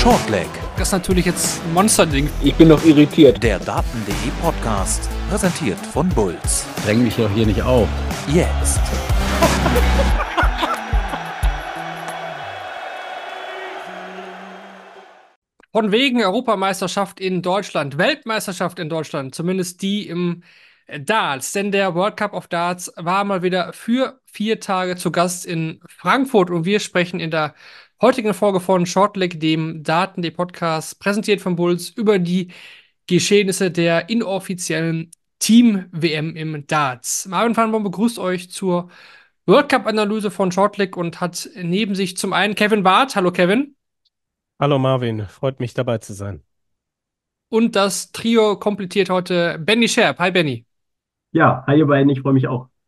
Shortleg. Das ist natürlich jetzt ein Monsterding. Ich bin noch irritiert. Der Daten.de Podcast, präsentiert von Bulls. Dräng mich doch hier nicht auf. Jetzt. Von wegen Europameisterschaft in Deutschland, Weltmeisterschaft in Deutschland, zumindest die im Darts. Denn der World Cup of Darts war mal wieder für 4 Tage zu Gast in Frankfurt. Und wir sprechen in der heutigen Folge von Shortleg, dem Daten.de Podcast, präsentiert von Bulls, über die Geschehnisse der inoffiziellen Team-WM im Darts. Marvin Farnbaum begrüßt euch zur World Cup-Analyse von Shortleg und hat neben sich zum einen Kevin Barth. Hallo Kevin. Hallo Marvin, freut mich dabei zu sein. Und das Trio komplettiert heute Benny Scherp. Hi Benny. Ja, hi ihr beiden, ich freue mich auch.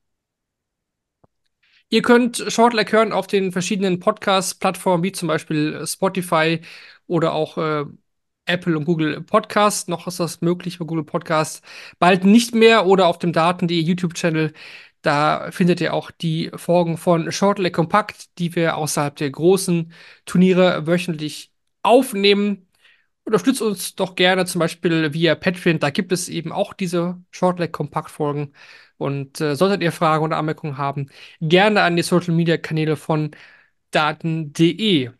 Ihr könnt Shortleg hören auf den verschiedenen Podcast-Plattformen, wie zum Beispiel Spotify oder auch Apple und Google Podcast. Noch ist das möglich bei Google Podcast. Bald nicht mehr oder auf dem Daten.de YouTube-Channel. Da findet ihr auch die Folgen von Shortleg Kompakt, die wir außerhalb der großen Turniere wöchentlich aufnehmen. Unterstützt uns doch gerne zum Beispiel via Patreon. Da gibt es eben auch diese Shortleg-Kompakt-Folgen. Und solltet ihr Fragen oder Anmerkungen haben, gerne an die Social-Media-Kanäle von daten.de.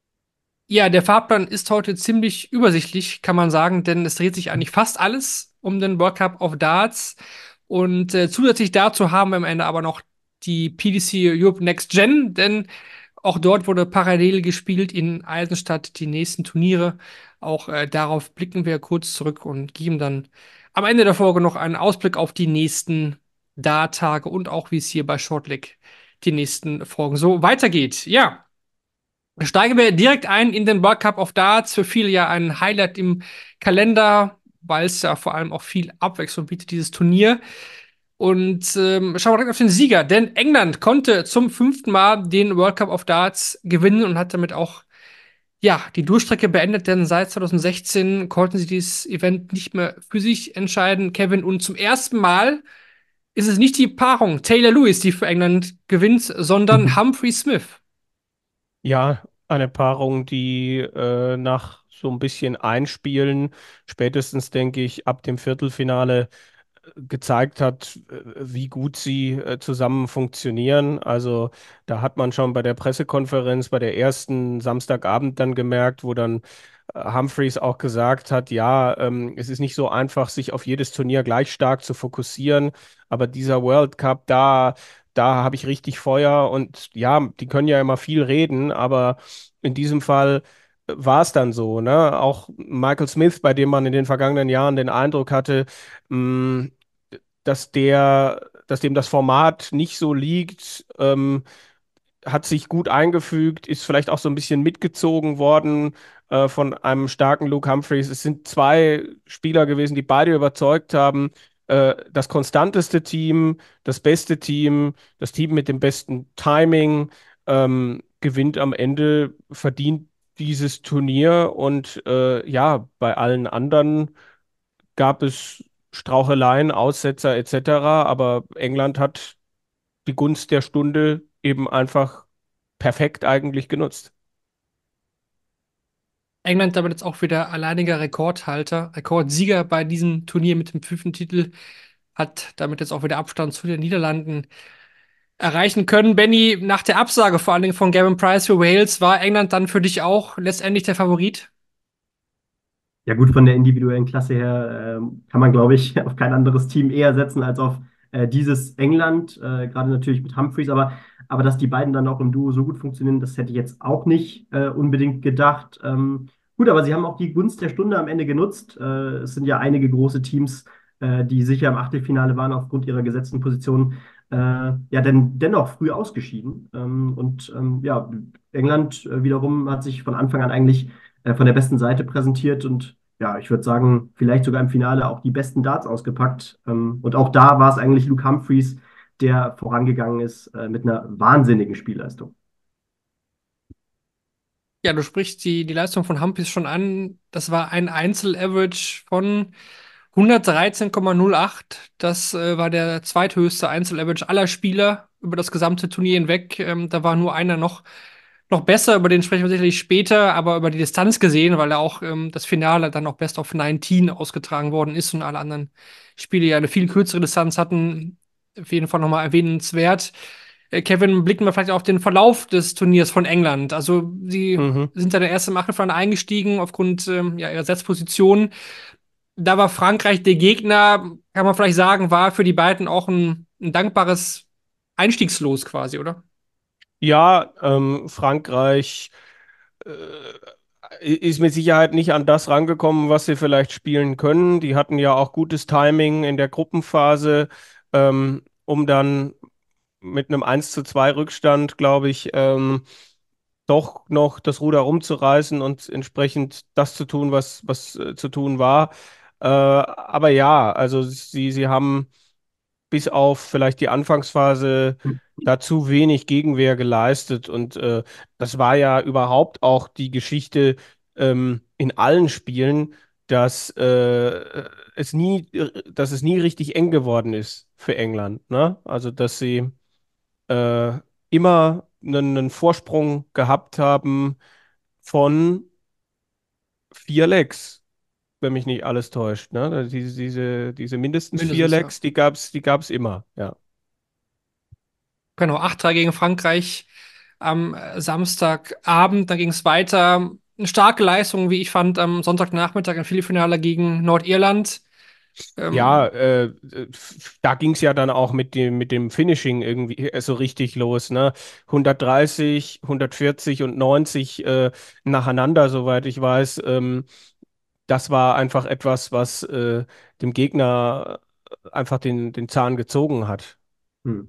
Ja, der Fahrplan ist heute ziemlich übersichtlich, kann man sagen, denn es dreht sich eigentlich fast alles um den World Cup of Darts. Und zusätzlich dazu haben wir am Ende aber noch die PDC Europe Next Gen, denn auch dort wurde parallel gespielt in Eisenstadt die nächsten Turniere. Auch darauf blicken wir kurz zurück und geben dann am Ende der Folge noch einen Ausblick auf die nächsten Dart-Tage und auch, wie es hier bei Shortleg die nächsten Folgen so weitergeht. Ja, steigen wir direkt ein in den World Cup of Darts. Für viele ja ein Highlight im Kalender, weil es ja vor allem auch viel Abwechslung bietet, dieses Turnier. Und schauen wir direkt auf den Sieger, denn England konnte zum 5. Mal den World Cup of Darts gewinnen und hat damit auch ja, die Durchstrecke beendet, denn seit 2016 konnten sie dieses Event nicht mehr für sich entscheiden, Kevin. Und zum ersten Mal ist es nicht die Paarung Taylor Lewis, die für England gewinnt, sondern Humphrey Smith. Ja, eine Paarung, die nach so ein bisschen Einspielen, spätestens denke ich, ab dem Viertelfinale gezeigt hat, wie gut sie zusammen funktionieren. Also da hat man schon bei der Pressekonferenz, bei der ersten Samstagabend dann gemerkt, wo dann Humphreys auch gesagt hat, ja, es ist nicht so einfach, sich auf jedes Turnier gleich stark zu fokussieren, aber dieser World Cup, da habe ich richtig Feuer und ja, die können ja immer viel reden, aber in diesem Fall war es dann so, ne? Auch Michael Smith, bei dem man in den vergangenen Jahren den Eindruck hatte, mh, dass dem das Format nicht so liegt, hat sich gut eingefügt, ist vielleicht auch so ein bisschen mitgezogen worden von einem starken Luke Humphreys. Es sind 2 Spieler gewesen, die beide überzeugt haben. Das konstanteste Team, das beste Team, das Team mit dem besten Timing gewinnt am Ende, verdient dieses Turnier und ja, bei allen anderen gab es Straucheleien, Aussetzer etc., aber England hat die Gunst der Stunde eben einfach perfekt eigentlich genutzt. England damit jetzt auch wieder alleiniger Rekordhalter, Rekordsieger bei diesem Turnier mit dem 5. Titel, hat damit jetzt auch wieder Abstand zu den Niederlanden erreichen können. Benny, nach der Absage vor allen Dingen von Gavin Price für Wales, war England dann für dich auch letztendlich der Favorit? Ja gut, von der individuellen Klasse her kann man, glaube ich, auf kein anderes Team eher setzen als auf dieses England, gerade natürlich mit Humphreys, aber dass die beiden dann auch im Duo so gut funktionieren, das hätte ich jetzt auch nicht unbedingt gedacht. Gut, aber sie haben auch die Gunst der Stunde am Ende genutzt. Es sind ja einige große Teams, die sicher im Achtelfinale waren aufgrund ihrer gesetzten Position, ja, denn dennoch früh ausgeschieden. Ja, England wiederum hat sich von Anfang an eigentlich von der besten Seite präsentiert und ja, ich würde sagen, vielleicht sogar im Finale auch die besten Darts ausgepackt. Und auch da war es eigentlich Luke Humphreys, der vorangegangen ist mit einer wahnsinnigen Spielleistung. Ja, du sprichst die Leistung von Humphreys schon an. Das war ein Einzel-Average von 113,08. Das war der zweithöchste Einzel-Average aller Spieler über das gesamte Turnier hinweg. Da war nur einer noch noch besser, über den sprechen wir sicherlich später, aber über die Distanz gesehen, weil auch das Finale dann auch Best of 19 ausgetragen worden ist und alle anderen Spiele ja eine viel kürzere Distanz hatten. Auf jeden Fall nochmal erwähnenswert. Kevin, blicken wir vielleicht auf den Verlauf des Turniers von England. Also, sie Mhm. sind ja der erste im Achtelfinale eingestiegen aufgrund ja, ihrer Setzposition. Da war Frankreich der Gegner, kann man vielleicht sagen, war für die beiden auch ein dankbares Einstiegslos quasi, oder? Ja, Frankreich ist mit Sicherheit nicht an das rangekommen, was sie vielleicht spielen können. Die hatten ja auch gutes Timing in der Gruppenphase, um dann mit einem 1:2 Rückstand, glaube ich, doch noch das Ruder rumzureißen und entsprechend das zu tun, was zu tun war. Aber ja, also sie haben bis auf vielleicht die Anfangsphase da zu wenig Gegenwehr geleistet. Und das war ja überhaupt auch die Geschichte in allen Spielen, dass, dass es nie richtig eng geworden ist für England. Ne? Also, dass sie äh, immer einen Vorsprung gehabt haben von 4 Lecks, wenn mich nicht alles täuscht. Ne? Also diese mindestens vier Mindestens, ja. Lecks, die gab's immer, ja. Genau, 8-3 gegen Frankreich am Samstagabend. Dann ging es weiter. Eine starke Leistung, wie ich fand, am Sonntagnachmittag im Viertelfinale gegen Nordirland. Ja, Ähm, da ging es ja dann auch mit dem Finishing irgendwie so richtig los, ne? 130, 140 und 90 nacheinander, soweit ich weiß. Das war einfach etwas, was dem Gegner einfach den Zahn gezogen hat. Hm.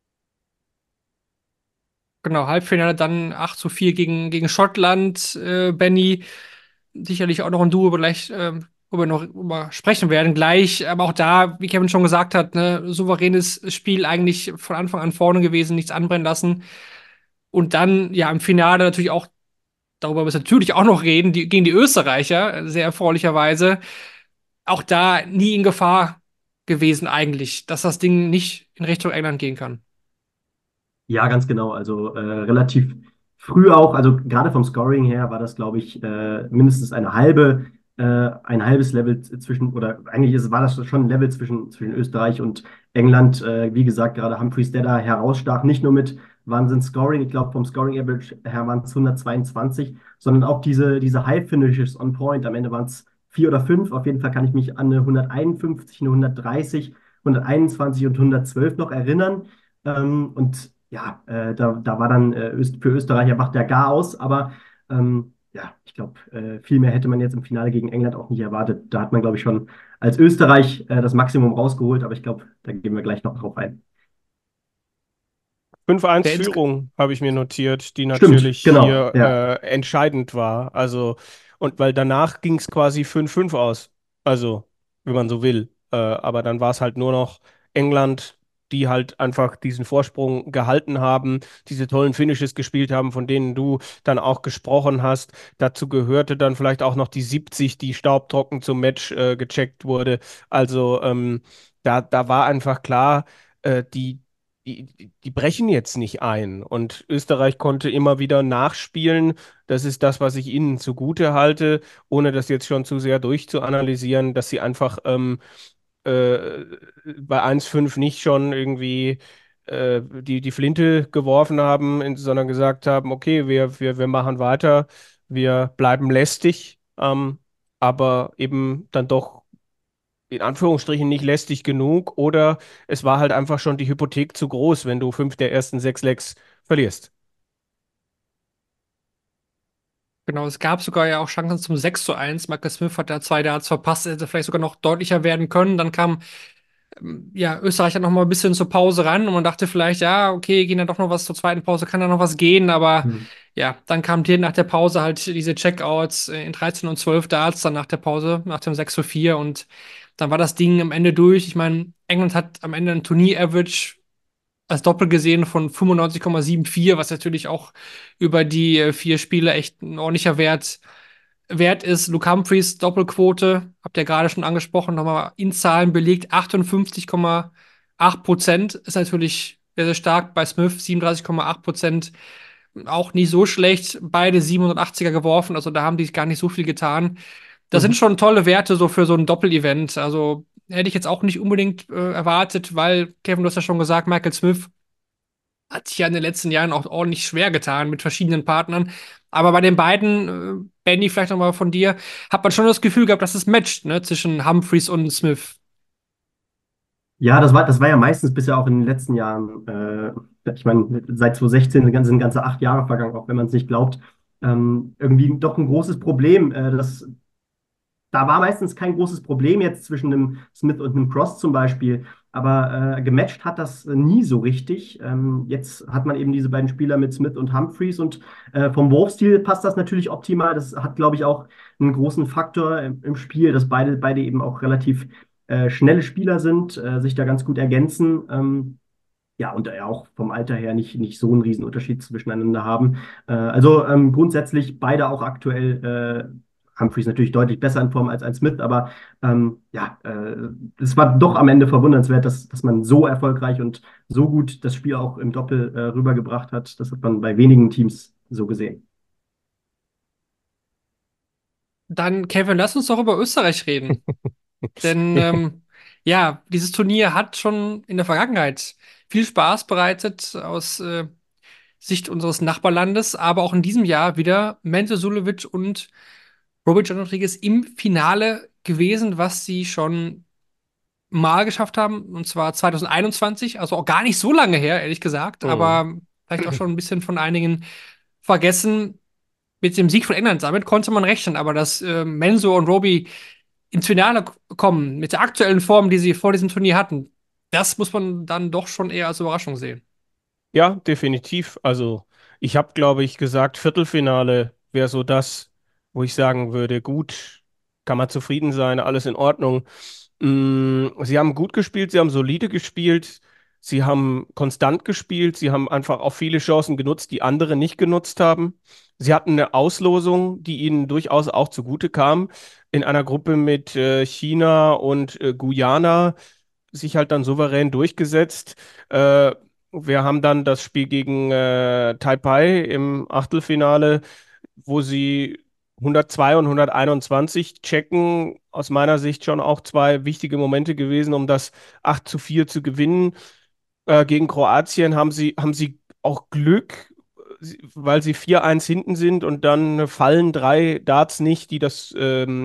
genau, Halbfinale dann 8-4 gegen Schottland. Benny, sicherlich auch noch ein Duo, wo wir noch über sprechen werden gleich. Aber auch da, wie Kevin schon gesagt hat, ne, souveränes Spiel eigentlich von Anfang an vorne gewesen, nichts anbrennen lassen. Und dann, ja, im Finale natürlich auch, darüber müssen wir natürlich auch noch reden, gegen die Österreicher, sehr erfreulicherweise. Auch da nie in Gefahr gewesen eigentlich, dass das Ding nicht in Richtung England gehen kann. Ja, ganz genau. Also relativ früh auch, also gerade vom Scoring her war das, glaube ich, mindestens ein halbes Level zwischen, oder eigentlich war das schon ein Level zwischen Österreich und England. Wie gesagt, gerade Humphreys, der da herausstach, nicht nur mit Wahnsinn-Scoring, ich glaube vom Scoring Average her waren es 122, sondern auch diese High-Finishes on Point. Am Ende waren es 4 oder 5. Auf jeden Fall kann ich mich an eine 151, eine 130, 121 und 112 noch erinnern. Und ja, da war dann für Österreich macht der gar aus, aber ja, ich glaube, viel mehr hätte man jetzt im Finale gegen England auch nicht erwartet. Da hat man, glaube ich, schon als Österreich das Maximum rausgeholt, aber ich glaube, da gehen wir gleich noch drauf ein. 5:1 Der insge Führung habe ich mir notiert, die Stimmt, natürlich genau, hier ja. entscheidend war. Also, und weil danach ging es quasi 5:5 aus. Also, wenn man so will. Aber dann war es halt nur noch England, die halt einfach diesen Vorsprung gehalten haben, diese tollen Finishes gespielt haben, von denen du dann auch gesprochen hast. Dazu gehörte dann vielleicht auch noch die 70, die staubtrocken zum Match gecheckt wurde. Also, da war einfach klar, die brechen jetzt nicht ein. Und Österreich konnte immer wieder nachspielen. Das ist das, was ich ihnen zugute halte, ohne das jetzt schon zu sehr durchzuanalysieren, dass sie einfach äh, bei 1:5 nicht schon irgendwie die Flinte geworfen haben, sondern gesagt haben, okay, wir machen weiter, wir bleiben lästig, aber eben dann doch in Anführungsstrichen nicht lästig genug oder es war halt einfach schon die Hypothek zu groß, wenn du 5 der ersten 6 Lecks verlierst. Genau, es gab sogar ja auch Chancen zum 6:1. Marcus Smith hat da 2 Darts verpasst, hätte vielleicht sogar noch deutlicher werden können. Dann kam ja, Österreich hat noch mal ein bisschen zur Pause ran und man dachte vielleicht, ja, okay, gehen dann doch noch was zur zweiten Pause, kann da noch was gehen, aber Hm. ja, dann kam hier nach der Pause halt diese Checkouts in 13 und 12 Darts, dann nach der Pause, nach dem 6:4 und dann war das Ding am Ende durch. Ich meine, England hat am Ende ein Turnier-Average als Doppel gesehen von 95,74, was natürlich auch über die 4 Spiele echt ein ordentlicher Wert ist. Luke Humphreys Doppelquote, habt ihr gerade schon angesprochen, nochmal in Zahlen belegt, 58,8%. Ist natürlich sehr, sehr stark bei Smith, 37,8%. auch nicht so schlecht, beide 780er geworfen, also da haben die gar nicht so viel getan. Das sind Mhm. schon tolle Werte so für so ein Doppel-Event. Also hätte ich jetzt auch nicht unbedingt erwartet, weil, Kevin, du hast ja schon gesagt, Michael Smith hat sich ja in den letzten Jahren auch ordentlich schwer getan mit verschiedenen Partnern. Aber bei den beiden, Benny, vielleicht noch mal von dir, hat man schon das Gefühl gehabt, dass es matcht, ne, zwischen Humphreys und Smith. Ja, das war ja meistens bisher auch in den letzten Jahren. Ich meine, seit 2016 sind ganze 8 Jahre vergangen, auch wenn man es nicht glaubt. Irgendwie doch ein großes Problem. Da war meistens kein großes Problem jetzt zwischen einem Smith und einem Cross zum Beispiel, aber gematcht hat das nie so richtig. Jetzt hat man eben diese beiden Spieler mit Smith und Humphreys und vom Wurfstil passt das natürlich optimal. Das hat, glaube ich, auch einen großen Faktor im Spiel, dass beide eben auch relativ schnelle Spieler sind, sich da ganz gut ergänzen. Ja, und auch vom Alter her nicht so einen Riesenunterschied zwischeneinander haben. Also grundsätzlich beide auch aktuell, Humphreys natürlich deutlich besser in Form als ein Smith, aber ja, es war doch am Ende verwundernswert, dass man so erfolgreich und so gut das Spiel auch im Doppel rübergebracht hat. Das hat man bei wenigen Teams so gesehen. Dann, Kevin, lass uns doch über Österreich reden. Denn ja, dieses Turnier hat schon in der Vergangenheit viel Spaß bereitet aus Sicht unseres Nachbarlandes, aber auch in diesem Jahr wieder Menzo Suljovic und Robert John Rodriguez im Finale gewesen, was sie schon mal geschafft haben, und zwar 2021, also auch gar nicht so lange her, ehrlich gesagt, Mhm. aber vielleicht auch schon ein bisschen von einigen vergessen. Mit dem Sieg von England, damit konnte man rechnen, aber dass Menzo und Roby ins Finale kommen, mit der aktuellen Form, die sie vor diesem Turnier hatten, das muss man dann doch schon eher als Überraschung sehen. Ja, definitiv. Also ich habe, glaube ich, gesagt, Viertelfinale wäre so das, wo ich sagen würde, gut, kann man zufrieden sein, alles in Ordnung. Sie haben gut gespielt, sie haben solide gespielt, sie haben konstant gespielt, sie haben einfach auch viele Chancen genutzt, die andere nicht genutzt haben. Sie hatten eine Auslosung, die ihnen durchaus auch zugute kam, in einer Gruppe mit China und Guyana sich halt dann souverän durchgesetzt. Wir haben dann das Spiel gegen Taipei im Achtelfinale, wo sie 102 und 121 checken. Aus meiner Sicht schon auch zwei wichtige Momente gewesen, um das 8:4 zu gewinnen. Gegen Kroatien haben sie auch Glück, weil sie 4:1 hinten sind und dann fallen drei Darts nicht, die das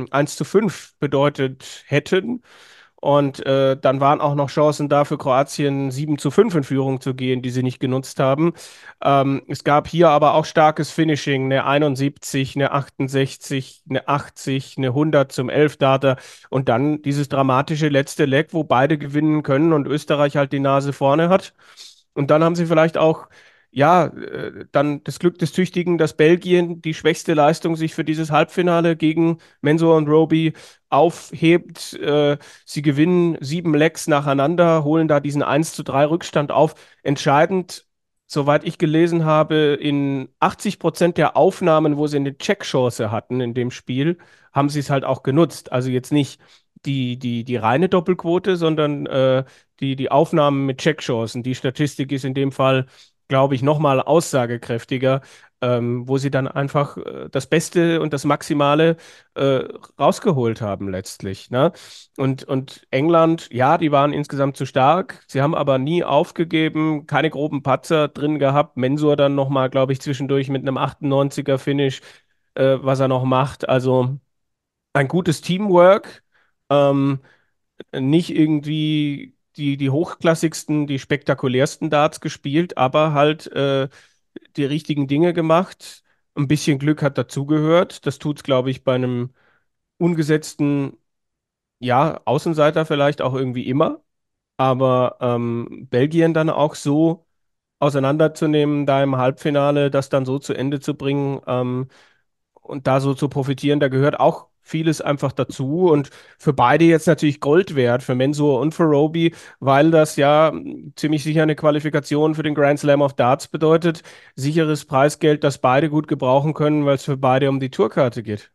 1:5 bedeutet hätten. Und dann waren auch noch Chancen da für Kroatien 7:5 in Führung zu gehen, die sie nicht genutzt haben. Es gab hier aber auch starkes Finishing, eine 71, eine 68, eine 80, eine 100 zum 11-Darter und dann dieses dramatische letzte Leg, wo beide gewinnen können und Österreich halt die Nase vorne hat. Und dann haben sie vielleicht auch, ja, dann das Glück des Tüchtigen, dass Belgien die schwächste Leistung sich für dieses Halbfinale gegen Mensur und Roby aufhebt. Sie gewinnen 7 Legs nacheinander, holen da diesen 1:3 Rückstand auf. Entscheidend, soweit ich gelesen habe, in 80% der Aufnahmen, wo sie eine Checkchance hatten in dem Spiel, haben sie es halt auch genutzt. Also jetzt nicht die reine Doppelquote, sondern die Aufnahmen mit Checkchancen. Die Statistik ist in dem Fall, glaube ich, nochmal aussagekräftiger, wo sie dann einfach das Beste und das Maximale äh, rausgeholt haben letztlich. Ne? Und England, ja, die waren insgesamt zu stark. Sie haben aber nie aufgegeben, keine groben Patzer drin gehabt. Mensur dann nochmal, glaube ich, zwischendurch mit einem 98er Finish, was er noch macht. Also ein gutes Teamwork. Ähm, Nicht irgendwie die hochklassigsten, die spektakulärsten Darts gespielt, aber halt die richtigen Dinge gemacht. Ein bisschen Glück hat dazugehört. Das tut es, glaube ich, bei einem ungesetzten, ja, Außenseiter vielleicht auch irgendwie immer. Aber Belgien dann auch so auseinanderzunehmen, da im Halbfinale, das dann so zu Ende zu bringen, und da so zu profitieren, da gehört auch vieles einfach dazu und für beide jetzt natürlich Gold wert, für Mensur und für Roby, weil das ja ziemlich sicher eine Qualifikation für den Grand Slam of Darts bedeutet. Sicheres Preisgeld, das beide gut gebrauchen können, weil es für beide um die Tourkarte geht.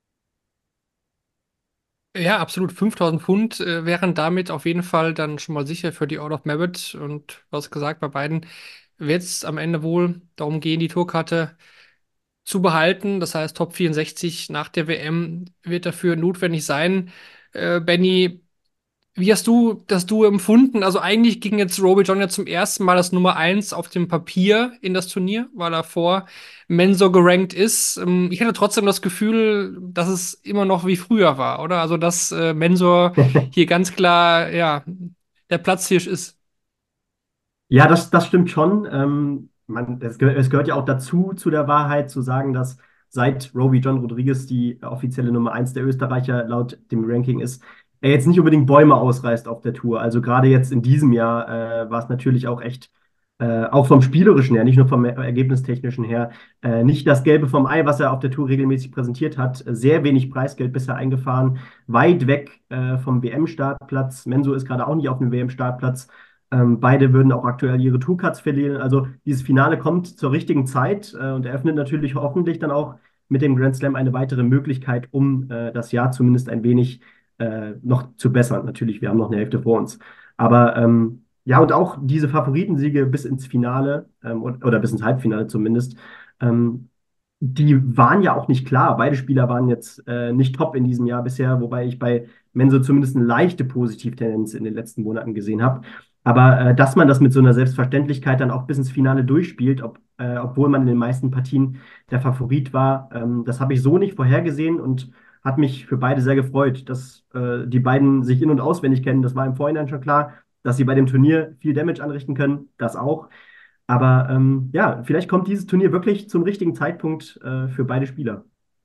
Ja, absolut. 5000 Pfund wären damit auf jeden Fall dann schon mal sicher für die Out of Merit. Und du hast gesagt, bei beiden wird es am Ende wohl darum gehen, die Tourkarte zu behalten. Das heißt, Top 64 nach der WM wird dafür notwendig sein. Benny, wie hast du das Duo empfunden? Also eigentlich ging jetzt Roby John ja zum ersten Mal als Nummer eins auf dem Papier in das Turnier, weil er vor Mensur gerankt ist. Ich hatte trotzdem das Gefühl, dass es immer noch wie früher war, oder? Also dass Mensur hier ganz klar, ja, der Platzhirsch ist. Ja, das stimmt schon. Es gehört ja auch dazu, zu der Wahrheit, zu sagen, dass seit Roby John Rodriguez die offizielle Nummer eins der Österreicher laut dem Ranking ist, er jetzt nicht unbedingt Bäume ausreißt auf der Tour. Also gerade jetzt in diesem Jahr war es natürlich auch echt, auch vom Spielerischen her, nicht nur vom Ergebnistechnischen her, nicht das Gelbe vom Ei, was er auf der Tour regelmäßig präsentiert hat. Sehr wenig Preisgeld bisher eingefahren, weit weg vom WM-Startplatz. Mensur ist gerade auch nicht auf dem WM-Startplatz. Beide würden auch aktuell ihre Tourcards verlieren. Also dieses Finale kommt zur richtigen Zeit und eröffnet natürlich hoffentlich dann auch mit dem Grand Slam eine weitere Möglichkeit, um das Jahr zumindest ein wenig noch zu bessern. Natürlich, wir haben noch eine Hälfte vor uns. Aber ja, und auch diese Favoritensiege bis ins Finale oder bis ins Halbfinale zumindest, ähm, die waren ja auch nicht klar. Beide Spieler waren jetzt nicht top in diesem Jahr bisher, wobei ich bei Menso zumindest eine leichte Positivtendenz in den letzten Monaten gesehen habe. Aber dass man das mit so einer Selbstverständlichkeit dann auch bis ins Finale durchspielt, obwohl man in den meisten Partien der Favorit war, das habe ich so nicht vorhergesehen und hat mich für beide sehr gefreut, dass die beiden sich in- und auswendig kennen. Das war im Vorhinein schon klar, dass sie bei dem Turnier viel Damage anrichten können, das auch. Aber ja, vielleicht kommt dieses Turnier wirklich zum richtigen Zeitpunkt für beide Spieler.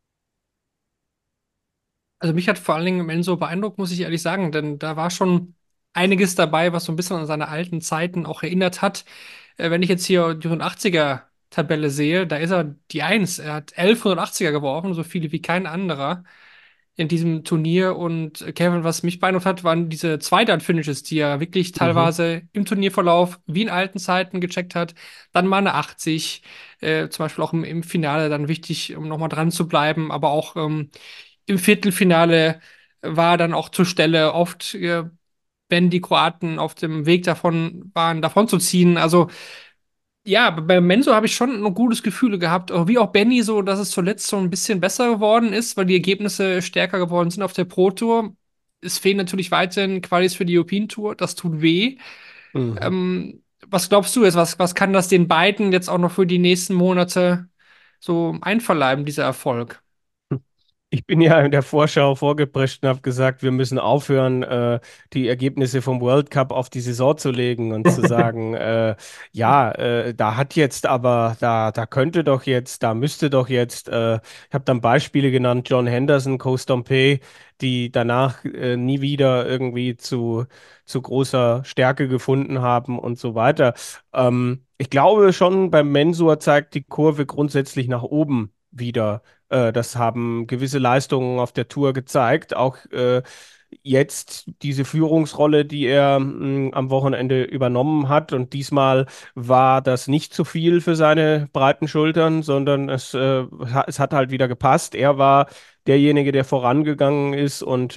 Also mich hat vor allen Dingen Enzo beeindruckt, muss ich ehrlich sagen, denn da war schon einiges dabei, was so ein bisschen an seine alten Zeiten auch erinnert hat. Wenn ich jetzt hier die 180er-Tabelle sehe, da ist er die Eins. Er hat 11 180er geworfen, so viele wie kein anderer in diesem Turnier. Und Kevin, was mich beeindruckt hat, waren diese Zweitern-Finishes, die er wirklich Mhm. teilweise im Turnierverlauf wie in alten Zeiten gecheckt hat. Dann mal eine 80, zum Beispiel auch im Finale dann wichtig, um nochmal dran zu bleiben, aber auch im Viertelfinale war dann auch zur Stelle oft, wenn die Kroaten auf dem Weg davon waren, davon zu ziehen. Also ja, bei Menzo habe ich schon ein gutes Gefühl gehabt, wie auch Benny, so, dass es zuletzt so ein bisschen besser geworden ist, weil die Ergebnisse stärker geworden sind auf der Pro Tour. Es fehlen natürlich weiterhin Qualis für die European Tour, das tut weh. Mhm. Was glaubst du jetzt, was kann das den beiden jetzt auch noch für die nächsten Monate so einverleiben, dieser Erfolg? Ich bin ja in der Vorschau vorgeprescht und habe gesagt, wir müssen aufhören, die Ergebnisse vom World Cup auf die Saison zu legen und zu sagen, ja, da hat jetzt aber, da könnte doch jetzt, da müsste doch jetzt, ich habe dann Beispiele genannt, John Henderson, Koh Stompe, die danach nie wieder irgendwie zu großer Stärke gefunden haben und so weiter. Ich glaube schon, beim Mensur zeigt die Kurve grundsätzlich nach oben wieder. Das haben gewisse Leistungen auf der Tour gezeigt. Auch jetzt diese Führungsrolle, die er am Wochenende übernommen hat. Und diesmal war das nicht zu viel für seine breiten Schultern, sondern es hat halt wieder gepasst. Er war derjenige, der vorangegangen ist. Und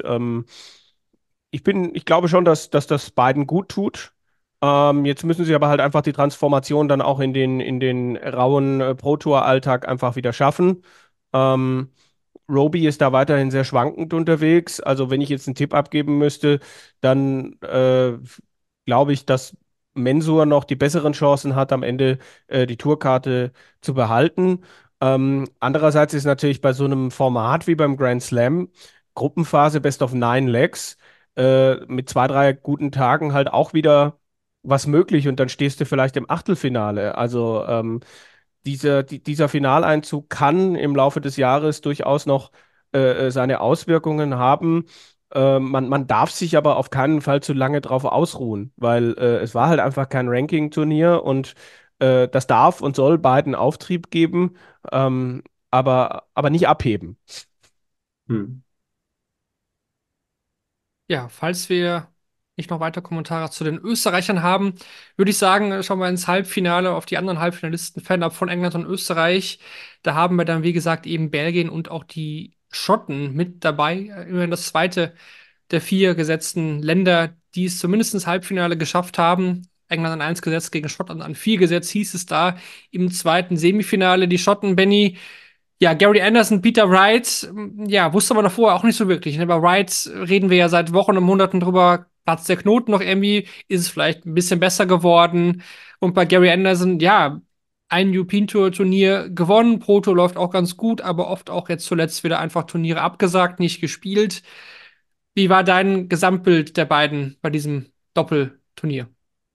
ich glaube schon, dass das beiden gut tut. Jetzt müssen sie aber halt einfach die Transformation dann auch in den rauen Pro Tour-Alltag einfach wieder schaffen. Ähm, Roby ist da weiterhin sehr schwankend unterwegs. Also wenn ich jetzt einen Tipp abgeben müsste, dann glaube ich, dass Mensur noch die besseren Chancen hat, am Ende die Tourkarte zu behalten. Andererseits ist natürlich bei so einem Format wie beim Grand Slam Gruppenphase Best of Nine Legs mit zwei, drei guten Tagen halt auch wieder was möglich und dann stehst du vielleicht im Achtelfinale. Also dieser Finaleinzug kann im Laufe des Jahres durchaus noch seine Auswirkungen haben. Man darf sich aber auf keinen Fall zu lange drauf ausruhen, weil es war halt einfach kein Ranking-Turnier und das darf und soll beiden Auftrieb geben, aber nicht abheben. Hm. Ja, falls wir nicht noch weitere Kommentare zu den Österreichern haben, würde ich sagen, schauen wir ins Halbfinale auf die anderen Halbfinalisten fernab von England und Österreich. Da haben wir dann, wie gesagt, eben Belgien und auch die Schotten mit dabei. Immerhin das zweite der vier gesetzten Länder, die es zumindest ins Halbfinale geschafft haben. England an 1 gesetzt, gegen Schottland an 4 gesetzt, hieß es da im zweiten Semifinale. Die Schotten, Benny, ja, Gary Anderson, Peter Wright, ja, wusste man davor auch nicht so wirklich. Ne? Bei Wright reden wir ja seit Wochen und Monaten drüber, platzt der Knoten noch irgendwie, ist es vielleicht ein bisschen besser geworden. Und bei Gary Anderson, ja, ein European Tour Turnier gewonnen, Pro Tour läuft auch ganz gut, aber oft auch jetzt zuletzt wieder einfach Turniere abgesagt, nicht gespielt. Wie war dein Gesamtbild der beiden bei diesem Doppelturnier?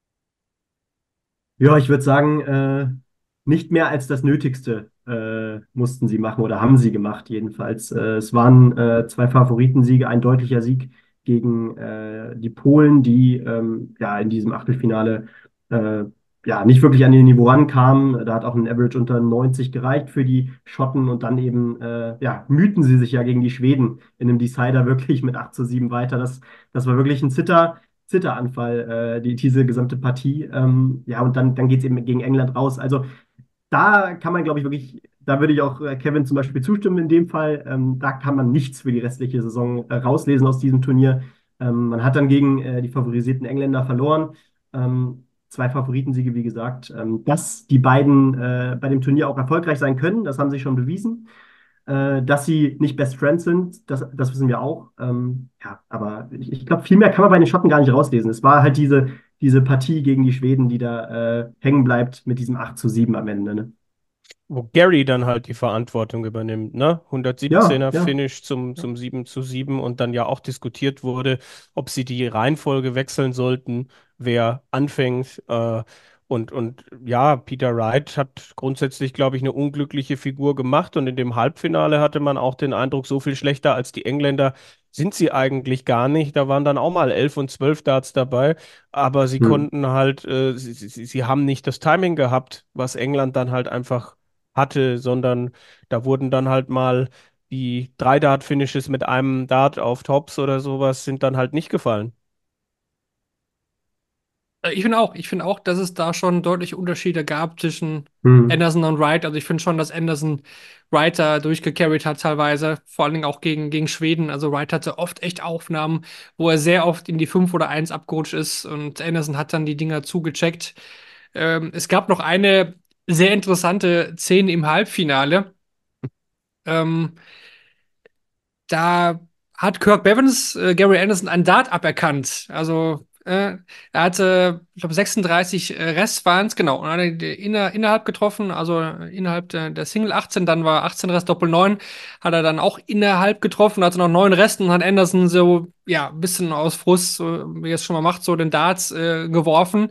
Ja, ich würde sagen, nicht mehr als das Nötigste mussten sie machen oder haben sie gemacht, jedenfalls. Es waren zwei Favoritensiege, ein deutlicher Sieg gegen die Polen, die ja in diesem Achtelfinale äh, ja nicht wirklich an ihr Niveau rankamen. Da hat auch ein Average unter 90 gereicht für die Schotten und dann eben ja, mühten sie sich ja gegen die Schweden in einem Decider wirklich mit 8:7 weiter. Das war wirklich ein Zitteranfall, diese gesamte Partie. Ja, und dann geht es eben gegen England raus. Also da kann man, glaube ich, wirklich, da würde ich auch Kevin zum Beispiel zustimmen in dem Fall. Da kann man nichts für die restliche Saison rauslesen aus diesem Turnier. Man hat dann gegen die favorisierten Engländer verloren. Zwei Favoritensiege, wie gesagt. Dass die beiden bei dem Turnier auch erfolgreich sein können, das haben sie schon bewiesen. Dass sie nicht Best Friends sind, das wissen wir auch. Ja, aber ich glaube, viel mehr kann man bei den Schotten gar nicht rauslesen. Es war halt diese Partie gegen die Schweden, die da hängen bleibt mit diesem 8:7 am Ende. Ne? Wo Gary dann halt die Verantwortung übernimmt, ne? Ja, 117er ja. Finish zum 7:7 und dann ja auch diskutiert wurde, ob sie die Reihenfolge wechseln sollten, wer anfängt. Und ja, Peter Wright hat grundsätzlich, glaube ich, eine unglückliche Figur gemacht und in dem Halbfinale hatte man auch den Eindruck, so viel schlechter als die Engländer sind sie eigentlich gar nicht. Da waren dann auch mal 11 und 12 Darts dabei, aber sie Hm. konnten halt, sie haben nicht das Timing gehabt, was England dann halt einfach hatte, sondern da wurden dann halt mal die 3 Dart-Finishes mit einem Dart auf Tops oder sowas sind dann halt nicht gefallen. Ich finde auch, dass es da schon deutliche Unterschiede gab zwischen Hm. Anderson und Wright. Also ich finde schon, dass Anderson Wright da durchgecarried hat teilweise, vor allen Dingen auch gegen Schweden. Also Wright hatte oft echt Aufnahmen, wo er sehr oft in die 5 oder 1 abgerutscht ist und Anderson hat dann die Dinger zugecheckt. Es gab noch eine sehr interessante Szene im Halbfinale. Ähm, Da hat Kirk Bevins Gary Anderson einen Dart aberkannt. Also er hatte, ich glaube, 36 Rest waren es, genau. Und dann hat er die innerhalb getroffen, also innerhalb der Single 18, dann war 18 Rest Doppel 9, hat er dann auch innerhalb getroffen, hatte noch 9 Rest und hat Anderson so, ja, ein bisschen aus Frust, so, wie er es schon mal macht, so den Darts geworfen.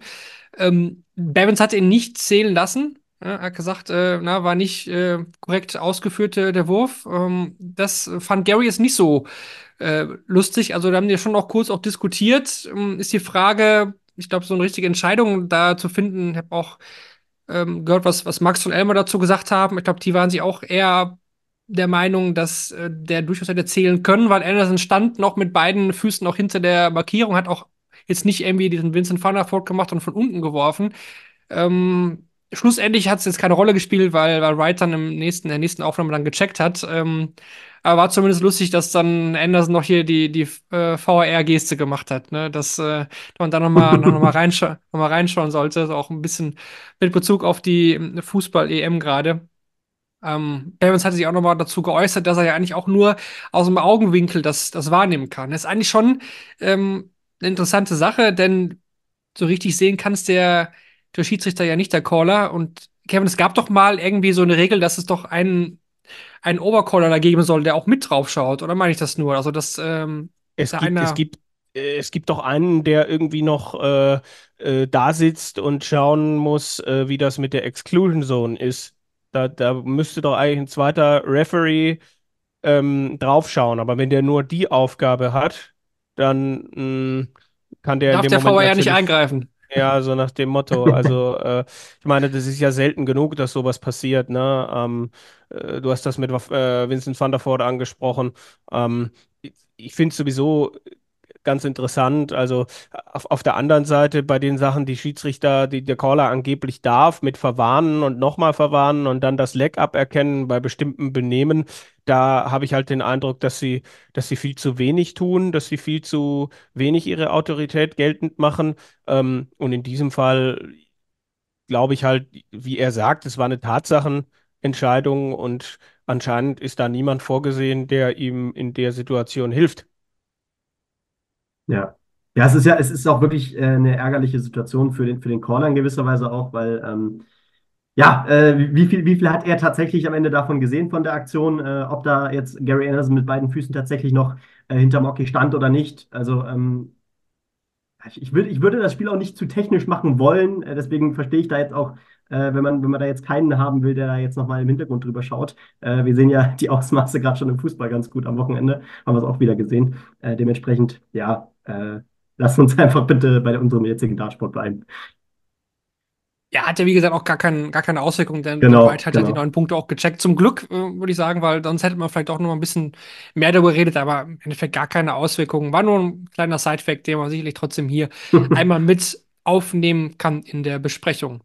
Bevins hat ihn nicht zählen lassen. Ja, er hat gesagt, war nicht korrekt ausgeführt, der Wurf. Das fand Gary jetzt nicht so lustig. Also da haben die schon auch kurz auch diskutiert. Ist die Frage, ich glaube, so eine richtige Entscheidung da zu finden. Ich habe auch gehört, was Max und Elmer dazu gesagt haben. Ich glaube, die waren sich auch eher der Meinung, dass der durchaus hätte zählen können, weil Anderson stand noch mit beiden Füßen noch hinter der Markierung, hat auch jetzt nicht irgendwie diesen Vincent van der Voort gemacht und von unten geworfen. Schlussendlich hat es jetzt keine Rolle gespielt, weil Wright dann in der nächsten Aufnahme dann gecheckt hat. Aber war zumindest lustig, dass dann Anderson noch hier die VAR-Geste gemacht hat, ne? Dass man da noch mal reinschauen sollte. Also auch ein bisschen mit Bezug auf die Fußball-EM gerade. Clemens hatte sich auch noch mal dazu geäußert, dass er ja eigentlich auch nur aus dem Augenwinkel das wahrnehmen kann. Das ist eigentlich schon eine interessante Sache, denn so richtig sehen kannst der Schiedsrichter ja nicht, der Caller. Und Kevin, es gab doch mal irgendwie so eine Regel, dass es doch einen Overcaller da geben soll, der auch mit drauf schaut. Oder meine ich das nur? Also, dass Es da gibt, es einer. gibt, es gibt doch einen, der irgendwie noch da sitzt und schauen muss, wie das mit der Exclusion Zone ist. Da müsste doch eigentlich ein zweiter Referee draufschauen. Aber wenn der nur die Aufgabe hat, dann kann der in Darf dem der Moment VAR nicht natürlich, eingreifen? ja, so nach dem Motto. Also, ich meine, das ist ja selten genug, dass sowas passiert, ne? Du hast das mit Vincent van der Voort angesprochen. Ich finde sowieso, ganz interessant. Also auf der anderen Seite bei den Sachen, die Schiedsrichter, die der Caller angeblich darf, mit verwarnen und nochmal verwarnen und dann das Leck aberkennen bei bestimmten Benehmen, da habe ich halt den Eindruck, dass sie viel zu wenig tun, dass sie viel zu wenig ihre Autorität geltend machen. Und in diesem Fall glaube ich halt, wie er sagt, es war eine Tatsachenentscheidung und anscheinend ist da niemand vorgesehen, der ihm in der Situation hilft. Ja. Ja, es ist auch wirklich eine ärgerliche Situation für den Corner in gewisser Weise auch, weil ja, wie viel hat er tatsächlich am Ende davon gesehen von der Aktion? Ob da jetzt Gary Anderson mit beiden Füßen tatsächlich noch hinterm Hockey stand oder nicht? Also ich würde das Spiel auch nicht zu technisch machen wollen. Deswegen verstehe ich da jetzt auch, wenn man da jetzt keinen haben will, der da jetzt nochmal im Hintergrund drüber schaut. Wir sehen ja die Ausmaße gerade schon im Fußball ganz gut am Wochenende. Haben wir es auch wieder gesehen. Dementsprechend, ja, lasst uns einfach bitte bei unserem jetzigen Dartsport bleiben. Ja, hat ja wie gesagt auch gar keine Auswirkung, denn Genau, White hat ja die genau. 9 Punkte auch gecheckt. Zum Glück, würde ich sagen, weil sonst hätte man vielleicht auch noch mal ein bisschen mehr darüber geredet, aber im Endeffekt gar keine Auswirkungen. War nur ein kleiner Side-Fact, den man sicherlich trotzdem hier einmal mit aufnehmen kann in der Besprechung.